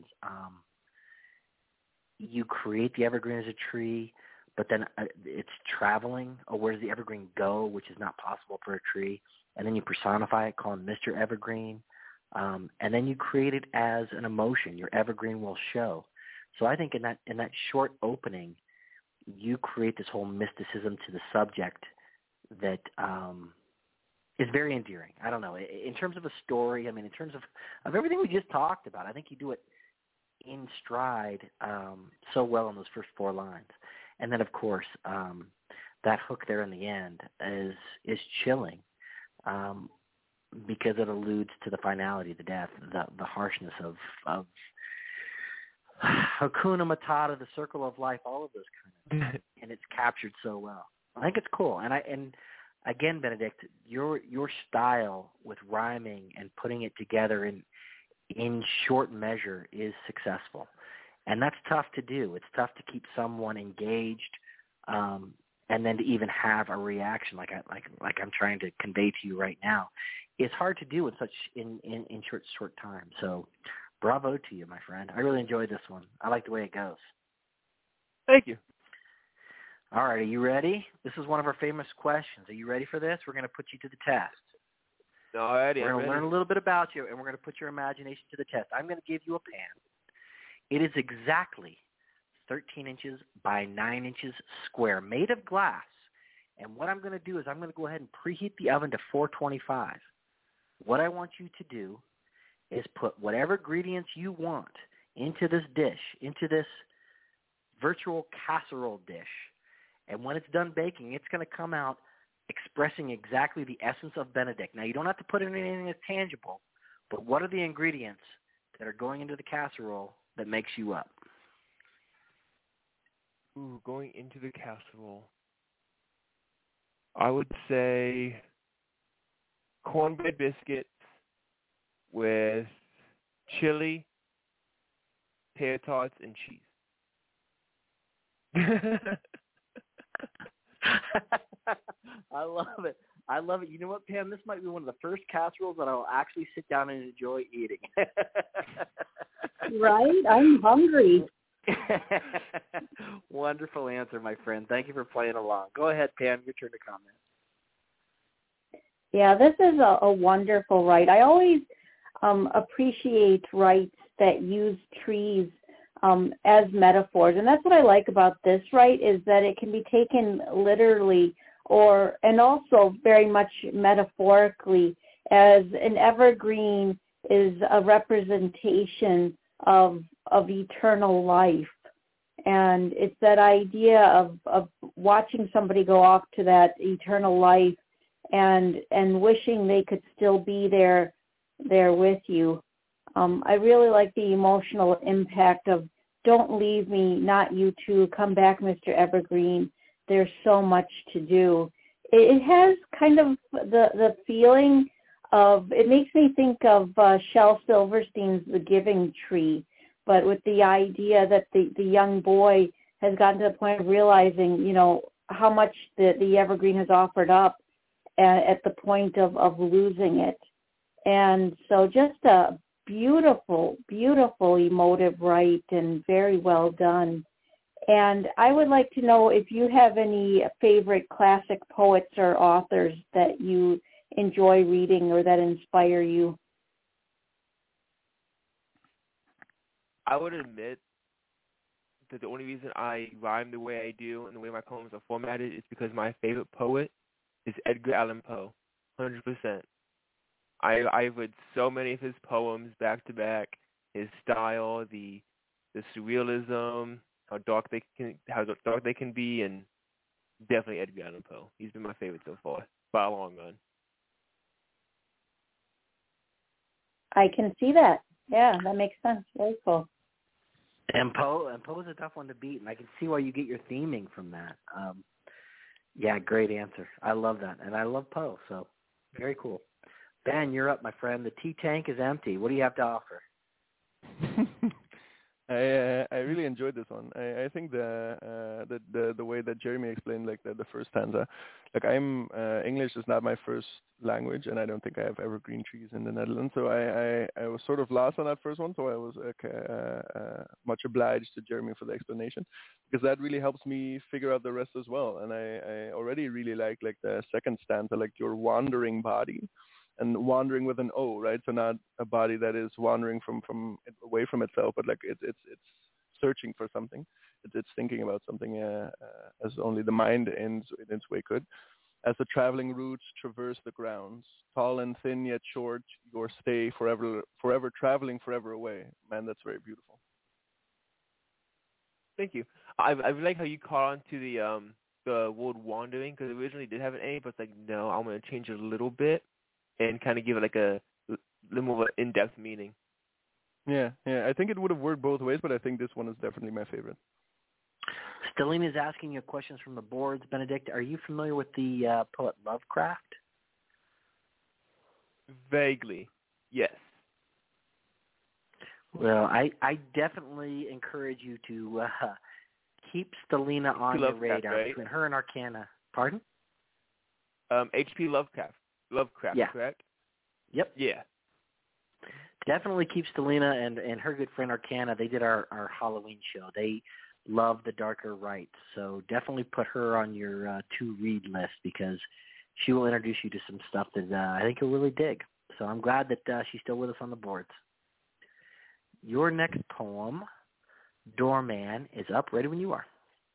you create the evergreen as a tree, but then it's traveling, or where does the evergreen go, which is not possible for a tree, and then you personify it, call him Mr. Evergreen, and then you create it as an emotion. Your evergreen will show. So I think in that short opening, you create this whole mysticism to the subject that is very endearing. I don't know. In terms of a story, I mean, in terms of everything we just talked about, I think you do it in stride so well in those first 4 lines. And then, of course, that hook there in the end is chilling because it alludes to the finality, the death, the harshness of Hakuna Matata, the circle of life, all of those kind of things. And it's captured so well. I think it's cool. And again, Benedict, your style with rhyming and putting it together in short measure is successful. And that's tough to do. It's tough to keep someone engaged, and then to even have a reaction like I'm trying to convey to you right now. It's hard to do in short time. So, bravo to you, my friend. I really enjoyed this one. I like the way it goes. Thank you. All right, are you ready? This is one of our famous questions. Are you ready for this? We're going to put you to the test. All righty, we're going to learn a little bit about you, and we're going to put your imagination to the test. I'm going to give you a pan. It is exactly 13 inches by 9 inches square, made of glass. And what I'm going to do is I'm going to go ahead and preheat the oven to 425. What I want you to do is put whatever ingredients you want into this dish, into this virtual casserole dish. And when it's done baking, it's going to come out expressing exactly the essence of Benedict. Now, you don't have to put in anything that's tangible, but what are the ingredients that are going into the casserole that makes you up? Ooh, going into the casserole. I would say cornbread biscuits with chili, tater tots, and cheese. I love it. I love it. You know what, Pam? This might be one of the first casseroles that I'll actually sit down and enjoy eating. Right? I'm hungry. Wonderful answer, my friend. Thank you for playing along. Go ahead, Pam. Your turn to comment. Yeah, this is a wonderful write. I always appreciate writes that use trees as metaphors. And that's what I like about this write, is that it can be taken literally and also very much metaphorically, as an evergreen is a representation of eternal life. And it's that idea of watching somebody go off to that eternal life and wishing they could still be there with you. I really like the emotional impact of "Don't leave me, not you too. Come back, Mr. Evergreen. There's so much to do." It has kind of the feeling of, it makes me think of Shel Silverstein's The Giving Tree, but with the idea that the young boy has gotten to the point of realizing, how much the evergreen has offered up at the point of losing it. And so just a beautiful, beautiful emotive write and very well done. And I would like to know if you have any favorite classic poets or authors that you enjoy reading or that inspire you. I would admit that the only reason I rhyme the way I do and the way my poems are formatted is because my favorite poet is Edgar Allan Poe, 100%. I've read so many of his poems back to back. His style, the surrealism, how dark they can be, and definitely Edgar Allan Poe. He's been my favorite so far by a long run. I can see that. Yeah, that makes sense. Very cool. And Poe is a tough one to beat, and I can see why you get your theming from that. Yeah, great answer. I love that, and I love Poe, so very cool. Ben, you're up, my friend. The tea tank is empty. What do you have to offer? I really enjoyed this one. I think the way that Jeremy explained like the first stanza, like I'm English is not my first language, and I don't think I have evergreen trees in the Netherlands. So I was sort of lost on that first one. So I was much obliged to Jeremy for the explanation, because that really helps me figure out the rest as well. And I already really like the second stanza, like your wandering body. And wandering with an O, right? So not a body that is wandering from away from itself, but like it's searching for something. It's thinking about something as only the mind in its way could. As the traveling roots traverse the grounds, tall and thin yet short, your stay forever traveling forever away. Man, that's very beautiful. Thank you. I really like how you caught on to the word wandering, because it originally did have an A, but it's like, no, I'm going to change it a little bit and kind of give it like a little more of an in-depth meaning. Yeah. I think it would have worked both ways, but I think this one is definitely my favorite. Stellina is asking you questions from the boards. Benedict, are you familiar with the poet Lovecraft? Vaguely, yes. Well, I definitely encourage you to keep Stellina on your radar, right? Between her and Arcana. Pardon? H.P. Lovecraft, yeah. Correct? Yep. Yeah. Definitely keep Stellina and her good friend Arcana. They did our Halloween show. They love the darker rites, so definitely put her on your to-read list, because she will introduce you to some stuff that I think you'll really dig. So I'm glad that she's still with us on the boards. Your next poem, Doorman, is up. Ready when you are.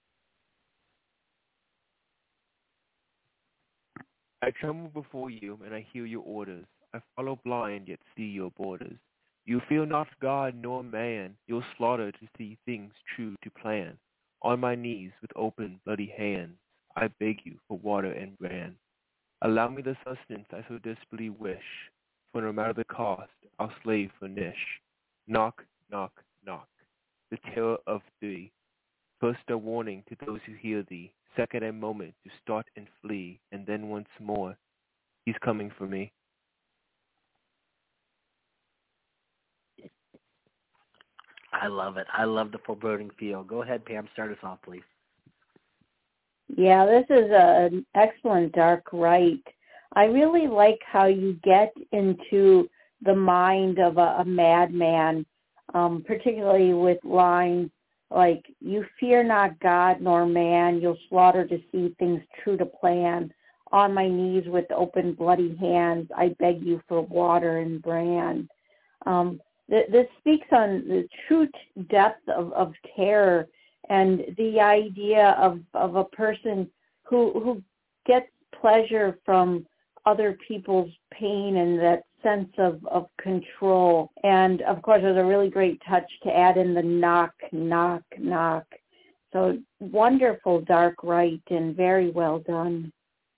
I tremble before you, and I hear your orders. I follow blind, yet see your borders. You fear not God nor man. You'll slaughter to see things true to plan. On my knees, with open, bloody hands, I beg you for water and bran. Allow me the sustenance I so desperately wish, for no matter the cost, I'll slave for Nish. Knock, knock, knock. The terror of thee. First a warning to those who hear thee. Second a moment to start and flee, and then once more, he's coming for me. I love it. I love the foreboding feel. Go ahead, Pam. Start us off, please. Yeah, this is an excellent dark rite. I really like how you get into the mind of a madman, particularly with lines like, you fear not God nor man, you'll slaughter to see things true to plan. On my knees with open bloody hands, I beg you for water and bran. This speaks on the true depth of terror and the idea of a person who gets pleasure from other people's pain and that sense of control. And, of course, there's a really great touch to add in the knock, knock, knock. So wonderful dark rite and very well done.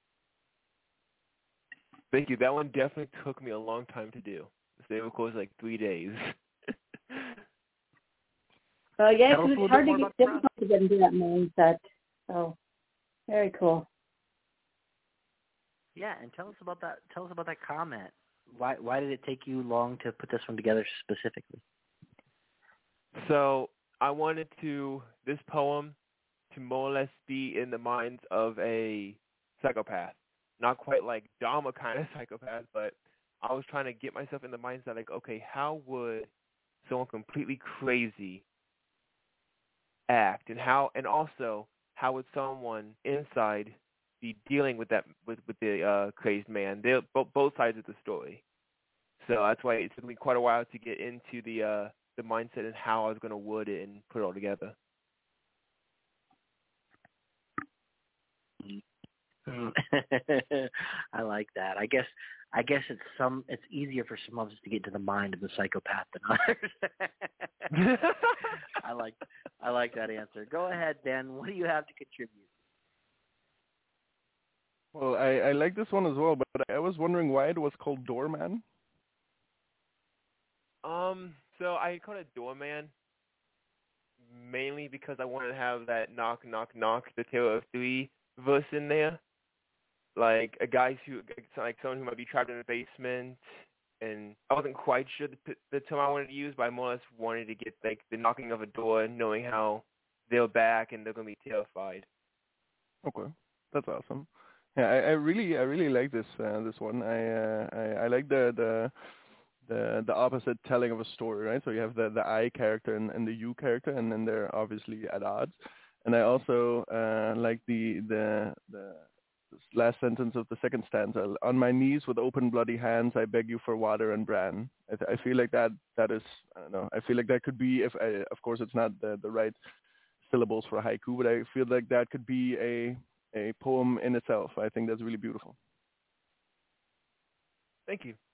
Thank you. That one definitely took me a long time to do. They were close like 3 days. So yeah, it's hard to get difficult to get into that mindset. So very cool. Yeah, and tell us about that. Tell us about that comment. Why did it take you long to put this one together specifically? So I wanted this poem to more or less be in the minds of a psychopath. Not quite like Dahmer kind of psychopath, but I was trying to get myself in the mindset like, okay, how would someone completely crazy act, and also how would someone inside be dealing with that with the crazed man? They're both sides of the story. So that's why it took me quite a while to get into the mindset and how I was going to word it and put it all together. I like that. I guess it's easier for some of us to get to the mind of the psychopath than others. I like that answer. Go ahead, Ben. What do you have to contribute? Well, I like this one as well, but I was wondering why it was called Doorman. So I called it Doorman mainly because I wanted to have that knock, knock, knock, the Tale of Three verse in there. Like a guy like someone who might be trapped in a basement, and I wasn't quite sure the term I wanted to use, but I more or less wanted to get like the knocking of a door, knowing how they're back and they're gonna be terrified. Okay, that's awesome. Yeah, I really like this one. I like the opposite telling of a story, right? So you have the I character and the you character, and then they're obviously at odds. And I also like the last sentence of the second stanza. On my knees with open bloody hands, I beg you for water and bran. I feel like that is, I don't know. I feel like that could be, of course it's not the right syllables for a haiku, but I feel like that could be a poem in itself. I think that's really beautiful. Thank you.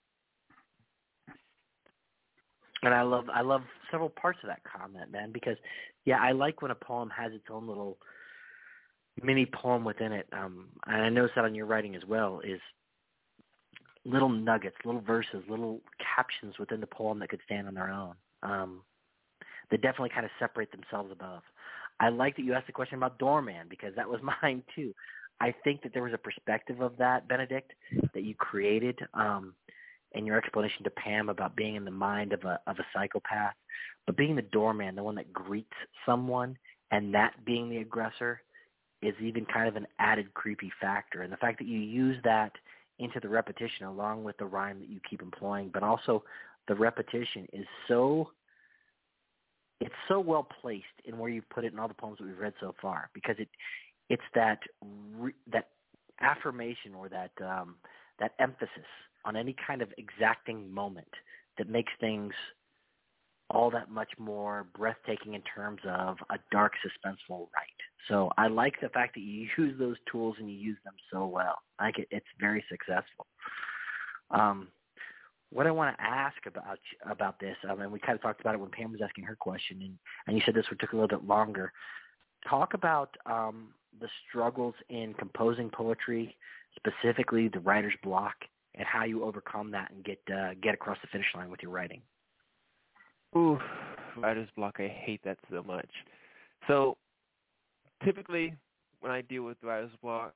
And I love several parts of that comment, man, because I like when a poem has its own little mini poem within it. And I noticed that on your writing as well, is little nuggets, little verses, little captions within the poem that could stand on their own. That definitely kind of separate themselves above. I like that you asked the question about Doorman, because that was mine too. I think that there was a perspective of that, Benedict, that you created in your explanation to Pam about being in the mind of a psychopath, but being the doorman, the one that greets someone, and that being the aggressor is even kind of an added creepy factor. And the fact that you use that into the repetition along with the rhyme that you keep employing, but also the repetition is it's so well placed in where you've put it in all the poems that we've read so far, because it's that affirmation or that emphasis on any kind of exacting moment that makes things all that much more breathtaking in terms of a dark, suspenseful right. So I like the fact that you use those tools and you use them so well. I think it's very successful. What I want to ask about this, and we kind of talked about it when Pam was asking her question, and you said this would take a little bit longer. Talk about the struggles in composing poetry, specifically the writer's block, and how you overcome that and get across the finish line with your writing. Ooh, writer's block, I hate that so much. So typically when I deal with writer's block,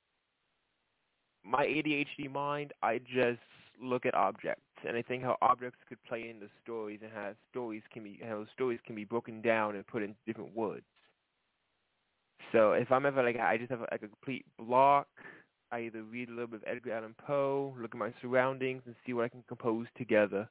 my ADHD mind, I just look at objects, and I think how objects could play into stories and how stories can be broken down and put in different words. So if I'm ever I just have a complete block, I either read a little bit of Edgar Allan Poe, look at my surroundings, and see what I can compose together.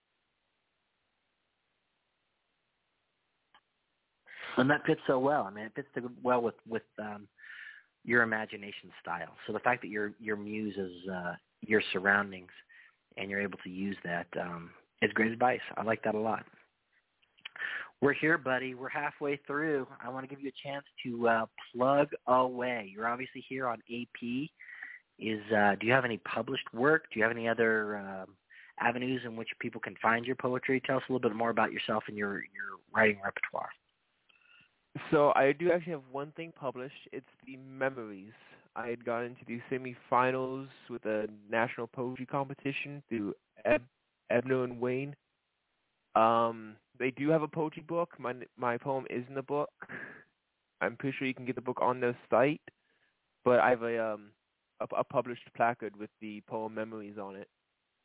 And that fits so well. I mean, it fits well with your imagination style. So the fact that your muse is your surroundings, and you're able to use that is great advice. I like that a lot. We're here, buddy. We're halfway through. I want to give you a chance to plug away. You're obviously here on AP. Do you have any published work? Do you have any other avenues in which people can find your poetry? Tell us a little bit more about yourself and your writing repertoire. So I do actually have one thing published. It's the Memories. I had gotten into the semifinals with a national poetry competition through Ebner and Wayne. They do have a poetry book. My poem is in the book. I'm pretty sure you can get the book on their site, but I have a published placard with the poem Memories on it.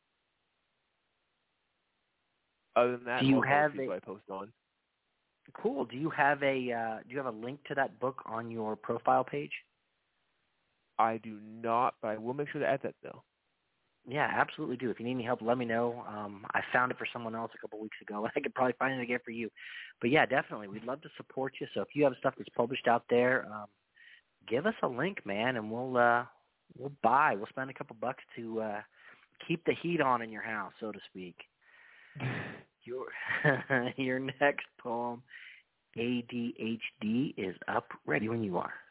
Other than that, all poetry I post on. Cool. Do you have a link to that book on your profile page? I do not, but I will make sure to add that though. Yeah, absolutely do. If you need any help, let me know. I found it for someone else a couple weeks ago, and I could probably find it again for you. But yeah, definitely, we'd love to support you. So if you have stuff that's published out there, give us a link, man, and we'll buy. We'll spend a couple bucks to keep the heat on in your house, so to speak. Your next poem, ADHD, is up. Ready when you are.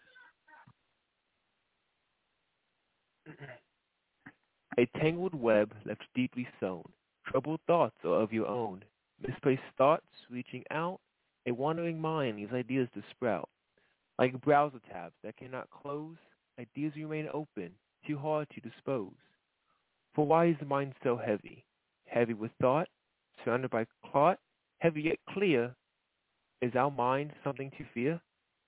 A tangled web left deeply sewn, troubled thoughts are of your own, misplaced thoughts reaching out, a wandering mind leaves ideas to sprout. Like browser tabs that cannot close, ideas remain open, too hard to dispose. For why is the mind so heavy? Heavy with thought, surrounded by clot, heavy yet clear. Is our mind something to fear?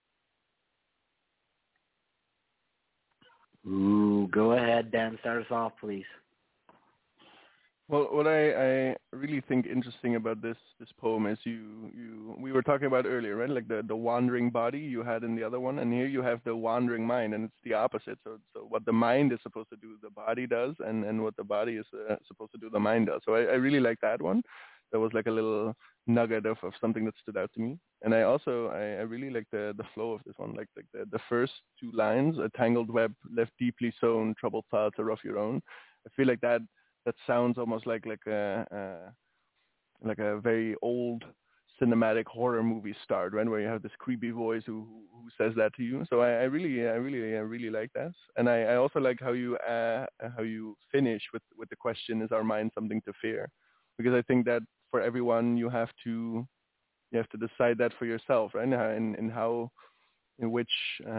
Ooh, go ahead, Dan. Start us off, please. Well, what I really think interesting about this poem is we were talking about earlier, right? Like the wandering body you had in the other one, and here you have the wandering mind, and it's the opposite. So what the mind is supposed to do, the body does, and what the body is supposed to do, the mind does. So I really like that one. That was like a little nugget of something that stood out to me. And I really like the flow of this one, like the first two lines: a tangled web left deeply sewn, troubled thoughts are of your own. I feel like that sounds almost like a very old cinematic horror movie start, right? Where you have this creepy voice who says that to you. So I really like that, and I also like how you finish with the question: is our mind something to fear? Because I think that for everyone you have to decide that for yourself, right? In which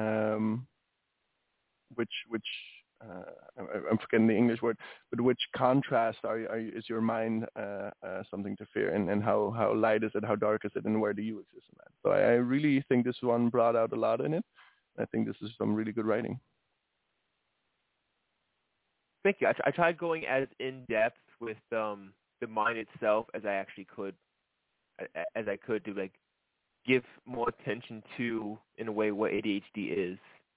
I'm forgetting the English word, but which contrast is your mind something to fear, and how light is it, how dark is it, and where do you exist in that? So I really think this one brought out a lot in it. I think this is some really good writing. Thank you. I tried going as in depth with the mind itself as I actually could, as I could to like give more attention to, in a way, what ADHD is.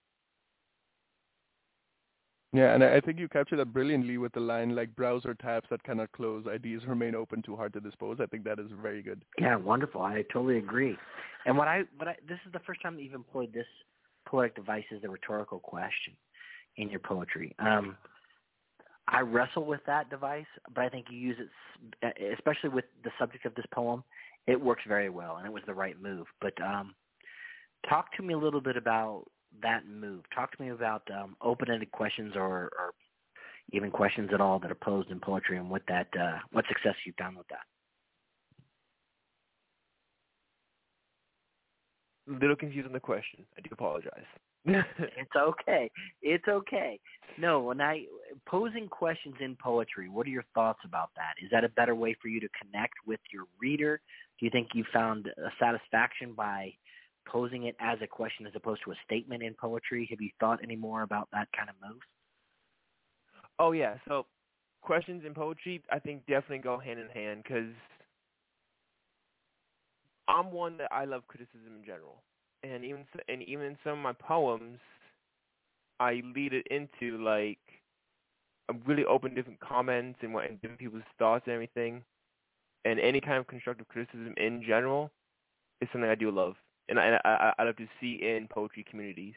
Yeah, and I think you captured that brilliantly with the line, like, browser tabs that cannot close, ideas remain open, too hard to dispose. I think that is very good. Yeah, wonderful. I totally agree. And this is the first time that you've employed this poetic device as the rhetorical question in your poetry. I wrestle with that device, but I think you use it, especially with the subject of this poem, it works very well, and it was the right move. But talk to me a little bit about that move. Talk to me about open-ended questions or even questions at all that are posed in poetry, and what success you've done with that. A little confused on the question. I do apologize. It's okay. It's okay. No, posing questions in poetry, what are your thoughts about that? Is that a better way for you to connect with your reader? Do you think you found a satisfaction by posing it as a question as opposed to a statement in poetry? Have you thought any more about that kind of move? Oh, yeah. So questions in poetry, I think, definitely go hand in hand, because I'm one that I love criticism in general. And even in some of my poems, I lead it into, like, I'm really open to different comments and different people's thoughts and everything. And any kind of constructive criticism in general is something I do love. And I love to see in poetry communities.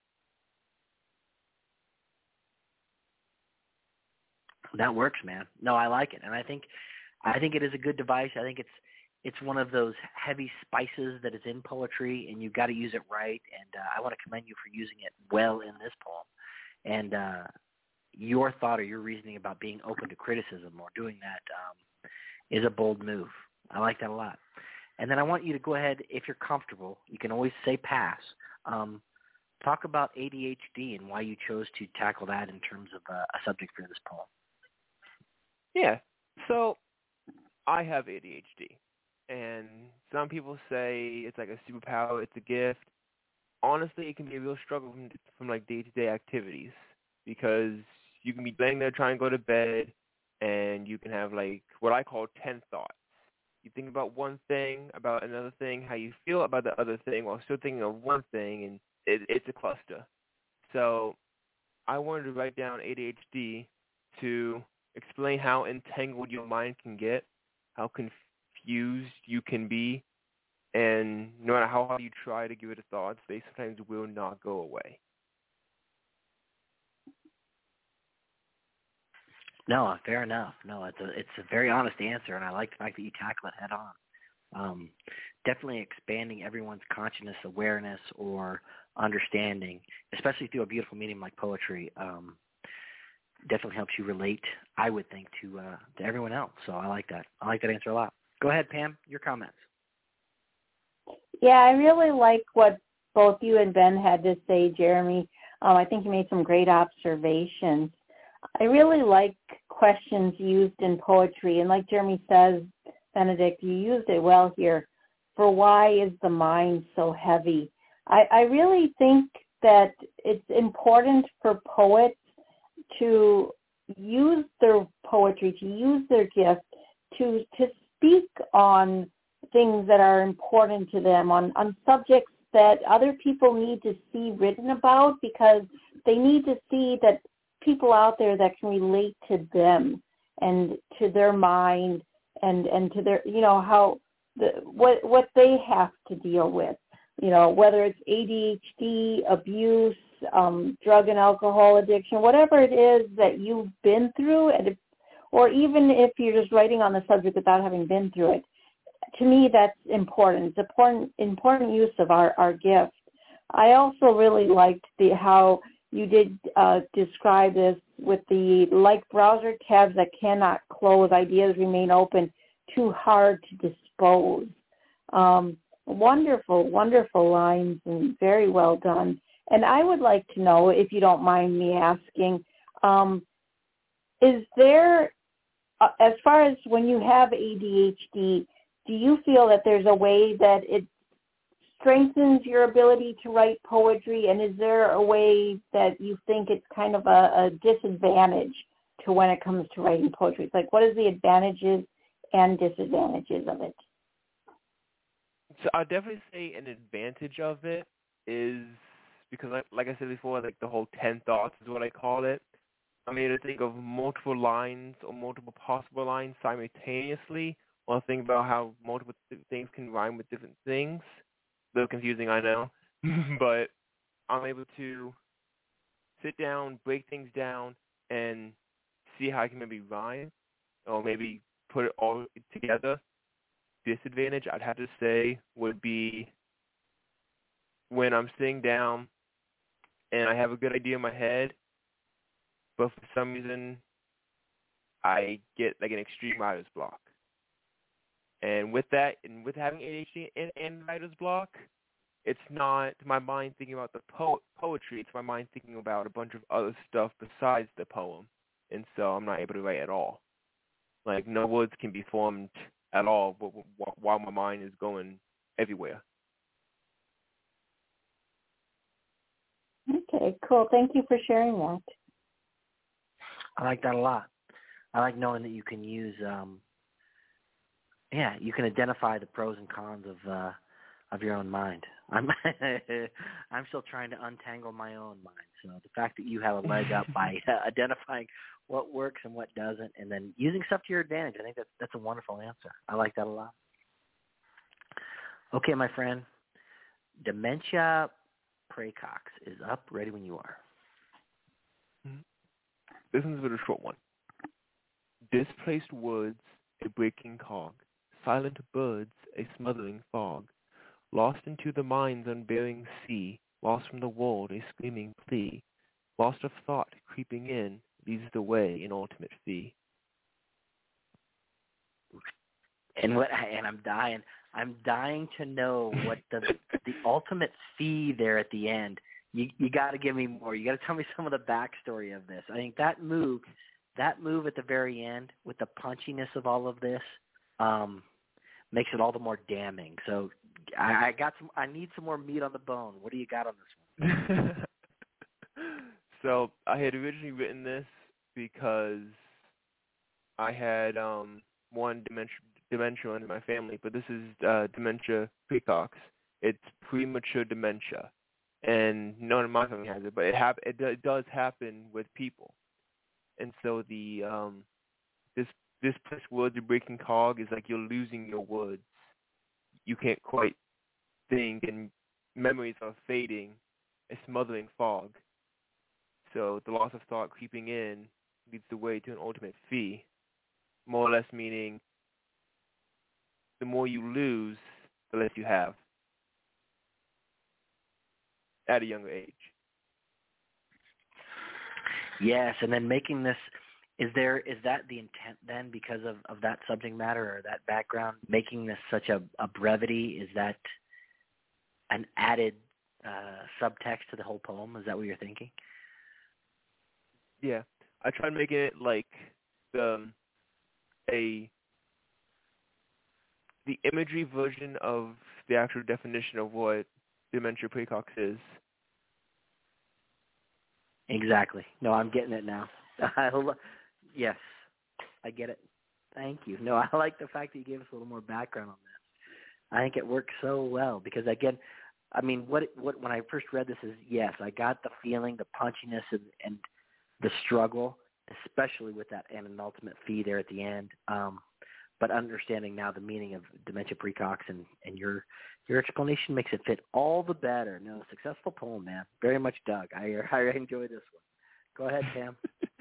That works, man. No, I like it, and I think it is a good device. I think it's one of those heavy spices that is in poetry, and you've got to use it right. And I want to commend you for using it well in this poem. And your thought or your reasoning about being open to criticism or doing that is a bold move. I like that a lot. And then I want you to go ahead, if you're comfortable, you can always say pass. Talk about ADHD and why you chose to tackle that in terms of a subject for this poem. Yeah. So I have ADHD. And some people say it's like a superpower, it's a gift. Honestly, it can be a real struggle from like day-to-day activities, because you can be laying there trying to go to bed, and you can have like what I call 10 thoughts. You think about one thing, about another thing, how you feel about the other thing while still thinking of one thing, and it's a cluster. So I wanted to write down ADHD to explain how entangled your mind can get, how confused you can be, and no matter how hard you try to give it a thought, they sometimes will not go away. No, fair enough. No, it's a very honest answer, and I like the fact that you tackle it head on. Definitely expanding everyone's consciousness, awareness, or understanding, especially through a beautiful medium like poetry, definitely helps you relate, I would think, to everyone else. So I like that. I like that answer a lot. Go ahead, Pam. Your comments. Yeah, I really like what both you and Ben had to say, Jeremy. I think you made some great observations. I really like questions used in poetry, and like Jeremy says, Benedict, you used it well here, for why is the mind so heavy? I really think that it's important for poets to use their poetry, to use their gift, to speak on things that are important to them, on subjects that other people need to see written about, because they need to see that people out there that can relate to them and to their mind and to their, how what they have to deal with, whether it's ADHD, abuse, drug and alcohol addiction, whatever it is that you've been through, or even if you're just writing on the subject without having been through it. To me, that's important. It's important use of our gift. I also really liked how you did describe this with the like browser tabs that cannot close, ideas remain open, too hard to dispose. Wonderful, wonderful lines and very well done. And I would like to know, if you don't mind me asking, is there, as far as when you have ADHD, do you feel that there's a way that it strengthens your ability to write poetry, and is there a way that you think it's kind of a disadvantage to when it comes to writing poetry? It's like, what is the advantages and disadvantages of it? So I'll definitely say an advantage of it is because, like I said before, like the whole 10 thoughts is what I call it. I'm able to think of multiple lines or multiple possible lines simultaneously, while think about how multiple things can rhyme with different things. A little confusing, I know, but I'm able to sit down, break things down, and see how I can maybe rhyme or maybe put it all together. Disadvantage, I'd have to say, would be when I'm sitting down and I have a good idea in my head, but for some reason I get like an extreme writer's block. And with that, and with having ADHD and writer's block, it's not my mind thinking about the poetry, it's my mind thinking about a bunch of other stuff besides the poem. And so I'm not able to write at all. Like, no words can be formed at all while my mind is going everywhere. Okay, cool. Thank you for sharing that. I like that a lot. I like knowing that you can use, you can identify the pros and cons of your own mind. I'm still trying to untangle my own mind. So the fact that you have a leg up by identifying what works and what doesn't, and then using stuff to your advantage, I think that's a wonderful answer. I like that a lot. Okay, my friend, Dementia Pracox is up, ready when you are. This one's a bit of a short one. Displaced woods, a breaking cog, silent birds, a smothering fog, lost into the mind's unbearing sea, lost from the world, a screaming plea, lost of thought, creeping in, leads the way in ultimate fee. And I'm dying to know what the ultimate fee there at the end. You got to give me more. You got to tell me some of the backstory of this. I think that move at the very end with the punchiness of all of this makes it all the more damning. So I need some more meat on the bone. What do you got on this one? So I had originally written this because I had one dementia in my family, but this is dementia precox. It's premature dementia, and no one in my family has it, but it does happen with people. And so the this place woods are breaking cog is like you're losing your woods. You can't quite think, and memories are fading, a smothering fog. So the loss of thought creeping in leads the way to an ultimate fee, more or less meaning the more you lose, the less you have at a younger age. Yes, and then making this, is that the intent then because of that subject matter or that background, making this such a brevity, is that an added subtext to the whole poem? Is that what you're thinking? Yeah, I tried making it like the imagery version of the actual definition of what dementia praecox is. Exactly. No, I'm getting it now. Yes, I get it. Thank you. No, I like the fact that you gave us a little more background on this. I think it works so well because, again, I mean, what when I first read this is, yes, I got the feeling, the punchiness, and the struggle, especially with that and an ultimate fee there at the end. But understanding now the meaning of dementia praecox and your explanation makes it fit all the better. No, successful poem, man. Very much dug. I enjoy this one. Go ahead, Pam.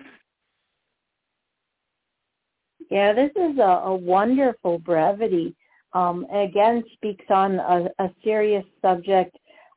Yeah, this is a wonderful brevity. Again, speaks on a serious subject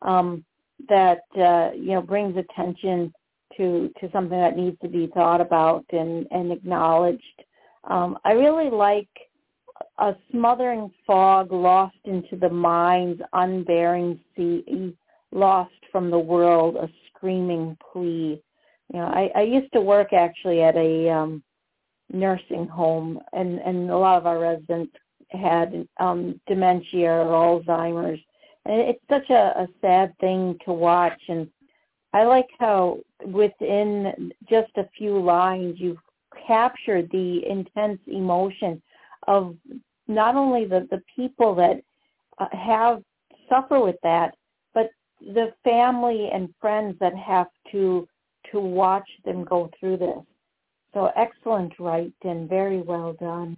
that brings attention to something that needs to be thought about and acknowledged. I really like a smothering fog lost into the mind's unbearing sea, lost from the world, a screaming plea. You know, I used to work actually at a nursing home, and a lot of our residents had dementia or Alzheimer's. And it's such a sad thing to watch. And I like how within just a few lines you've captured the intense emotion of not only the people that suffer with that, but the family and friends that have to watch them go through this. So excellent, right, and very well done.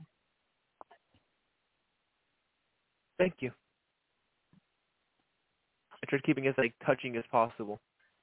Thank you. I tried keeping it as touching as possible.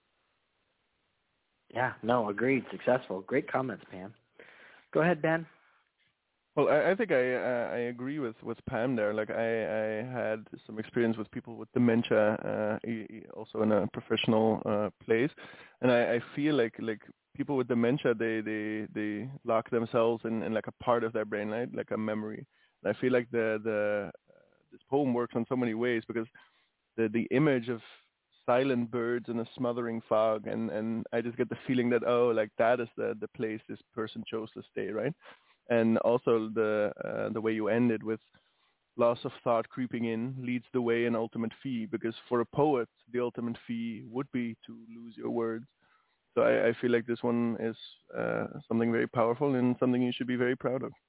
Yeah, no, agreed. Successful. Great comments, Pam. Go ahead, Ben. Well, I think I agree with Pam there. Like I had some experience with people with dementia, also in a professional place, and I feel like people with dementia they lock themselves in like a part of their brain, right? Like a memory. And I feel like this poem works on so many ways because the image of silent birds in a smothering fog, and I just get the feeling that that is the place this person chose to stay, right? And also the way you ended with loss of thought creeping in leads the way an ultimate fee, because for a poet the ultimate fee would be to lose your words. So I feel like this one is something very powerful and something you should be very proud of.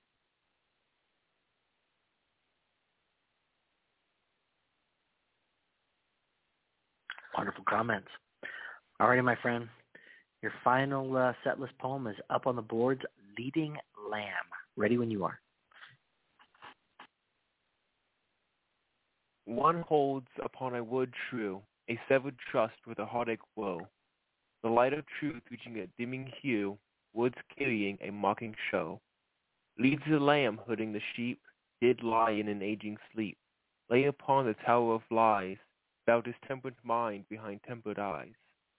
Wonderful comments. All righty, my friend. Your final set list poem is up on the boards, Leading Lamb. Ready when you are. One holds upon a wood true, a severed trust with a heartache woe. The light of truth reaching a dimming hue, woods carrying a mocking show. Leads the lamb hooding the sheep, did lie in an aging sleep. Lay upon the tower of lies, about his tempered mind behind tempered eyes.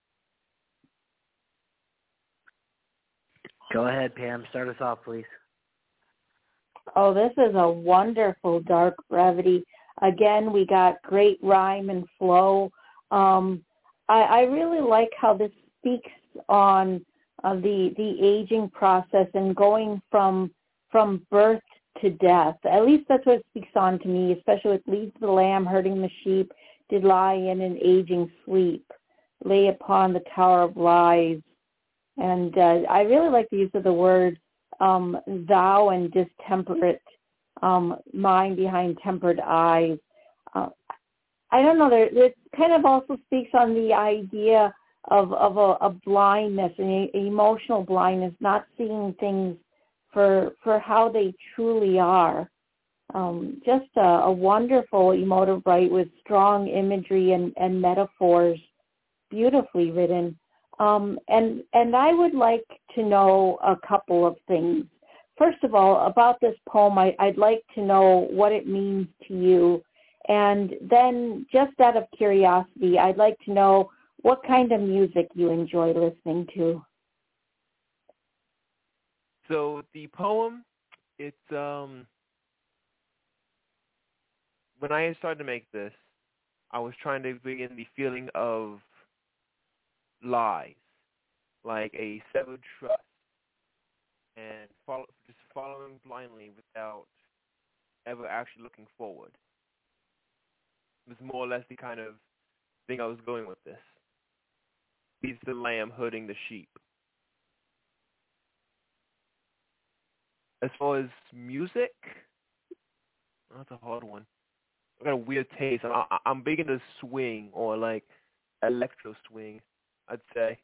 Go ahead, Pam. Start us off, please. Oh, this is a wonderful dark brevity. Again, we got great rhyme and flow. I really like how this speaks on the aging process and going from birth to death. At least that's what it speaks on to me, especially with leads the lamb herding the sheep, did lie in an aging sleep, lay upon the tower of lies. And I really like the use of the word thou and distemperate, mind behind tempered eyes. I don't know, it kind of also speaks on the idea of a blindness, an emotional blindness, not seeing things for how they truly are. Just a wonderful emotive write with strong imagery and metaphors, beautifully written. And I would like to know a couple of things. First of all, about this poem, I'd like to know what it means to you. And then, just out of curiosity, I'd like to know what kind of music you enjoy listening to. So the poem, it's when I started to make this, I was trying to bring in the feeling of lies, like a severed trust, and just following blindly without ever actually looking forward. It was more or less the kind of thing I was going with this. He's the lamb herding the sheep. As far as music, that's a hard one. I got a weird taste. I'm big into swing or like electro swing, I'd say.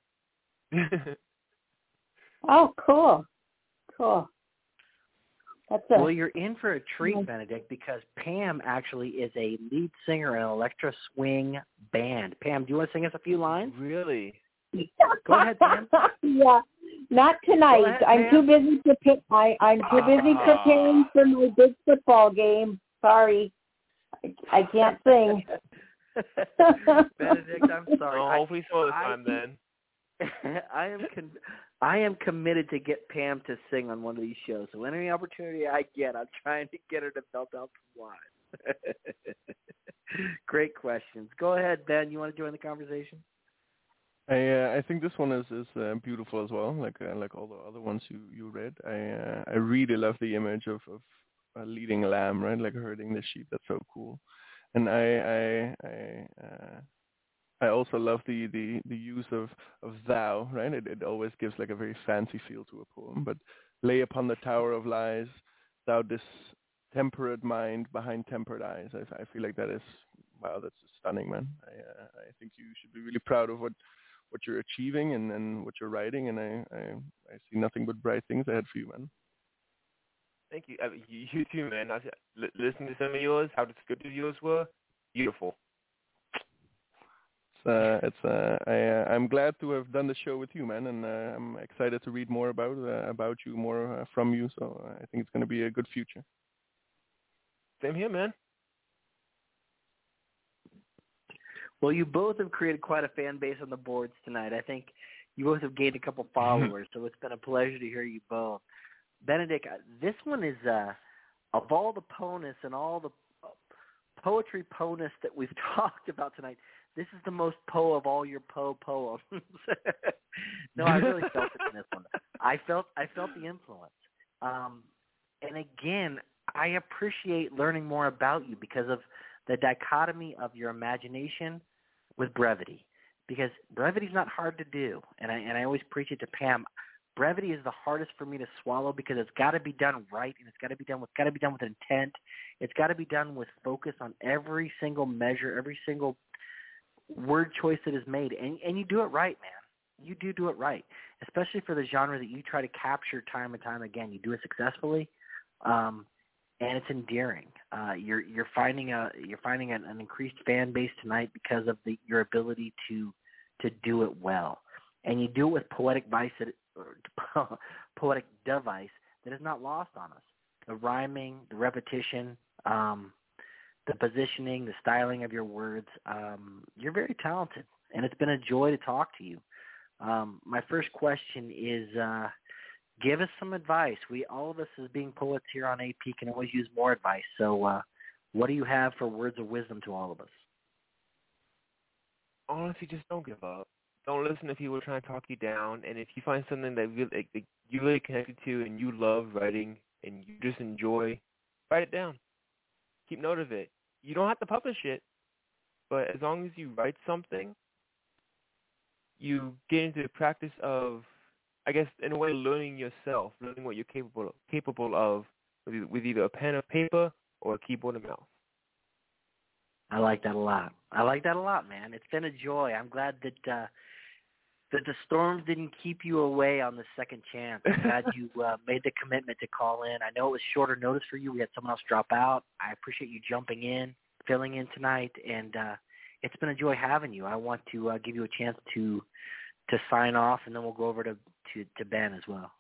Oh, cool. Cool. Well, you're in for a treat, Benedict, because Pam actually is a lead singer in an electro swing band. Pam, do you want to sing us a few lines? Really? Go ahead, Pam. Yeah, not tonight. Ahead, I'm Pam. too busy I'm too busy preparing for my big football game. Sorry, I can't sing. Benedict, I'm sorry. Oh, hopefully some other time then. I am committed to get Pam to sing on one of these shows. So any opportunity I get, I'm trying to get her to belt out some lines. Great questions. Go ahead, Ben. You want to join the conversation? I think this one is beautiful as well, like all the other ones you read. I really love the image of leading a lamb, right? Like herding the sheep. That's so cool. And I also love the use of thou, right? It always gives like a very fancy feel to a poem. But lay upon the tower of lies, thou distemperate mind behind tempered eyes. I feel like that is, wow, that's stunning, man. I think you should be really proud of what you're achieving and what you're writing, and I see nothing but bright things ahead for you, man. Thank you. You too, man. Listening to some of yours, how descriptive yours were, beautiful. I'm glad to have done the show with you, man, and I'm excited to read more about you, more from you. So I think it's going to be a good future. Same here, man. Well, you both have created quite a fan base on the boards tonight. I think you both have gained a couple followers, so it's been a pleasure to hear you both. Benedict, this one is, of all the ponus and all the poetry ponus that we've talked about tonight, this is the most of all your poems. No, I really felt it in this one. I felt the influence. And again, I appreciate learning more about you because of the dichotomy of your imagination with brevity. Because brevity is not hard to do, and I always preach it to Pam. Brevity is the hardest for me to swallow because it's got to be done right, and it's got to be done with intent. It's got to be done with focus on every single measure, every single word choice that is made, and you do it right, man. You do it right, especially for the genre that you try to capture time and time again. You do it successfully, and it's endearing. You're finding an increased fan base tonight because of your ability to do it well, and you do it with poetic device that is not lost on us. The rhyming, the repetition, the positioning, the styling of your words. You're very talented, and it's been a joy to talk to you. My first question is, give us some advice. All of us as being poets here on AP can always use more advice. So what do you have for words of wisdom to all of us? Honestly, just don't give up. Don't listen to people trying to talk you down. And if you find something that you really connected to and you love writing and you just enjoy, write it down. Keep note of it. You don't have to publish it, but as long as you write something, you get into the practice of, I guess, in a way, learning yourself, learning what you're capable of with either a pen or paper or a keyboard and mouse. I like that a lot. Man. It's been a joy. I'm glad that that the storms didn't keep you away on the second chance. I'm glad you made the commitment to call in. I know it was shorter notice for you. We had someone else drop out. I appreciate you jumping in, filling in tonight, and it's been a joy having you. I want to give you a chance to sign off, and then we'll go over to Ben as well.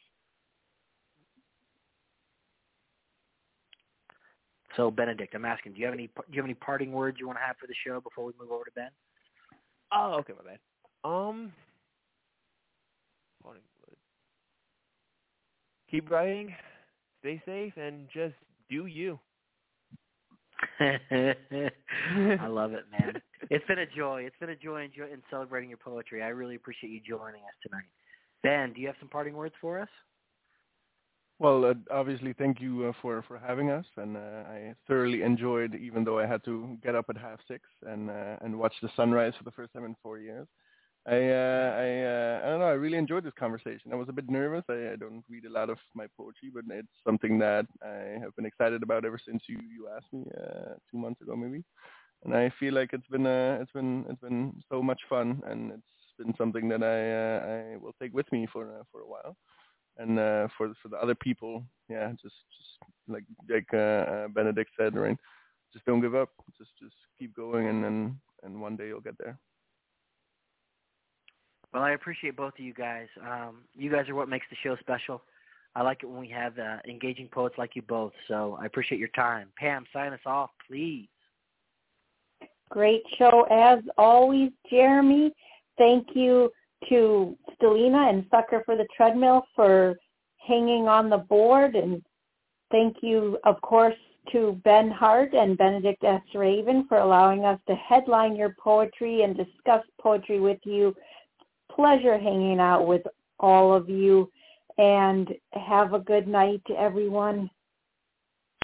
So, Benedict, I'm asking, do you have any parting words you want to have for the show before we move over to Ben? Oh, okay, my bad. Parting words. Keep writing, stay safe, and just do you. I love it, man. It's been a joy. It's been a joy in celebrating your poetry. I really appreciate you joining us tonight. Ben, do you have some parting words for us? Well, obviously, thank you for having us, and I thoroughly enjoyed, even though I had to get up at 6:30 and watch the sunrise for the first time in 4 years. I don't know. I really enjoyed this conversation. I was a bit nervous. I don't read a lot of my poetry, but it's something that I have been excited about ever since you asked me 2 months ago, maybe. And I feel like it's been so much fun, and it's been something that I will take with me for a while. And for the other people, yeah, just like Benedict said, right? Just don't give up. Just keep going, and one day you'll get there. Well, I appreciate both of you guys. You guys are what makes the show special. I like it when we have engaging poets like you both. So I appreciate your time. Pam, sign us off, please. Great show as always, Jeremy. Thank you to Stelina and Sucker for the Treadmill for hanging on the board, and thank you, of course, to Ben Hart and Benedict S. Raven for allowing us to headline your poetry and discuss poetry with you. Pleasure hanging out with all of you, and have a good night to everyone.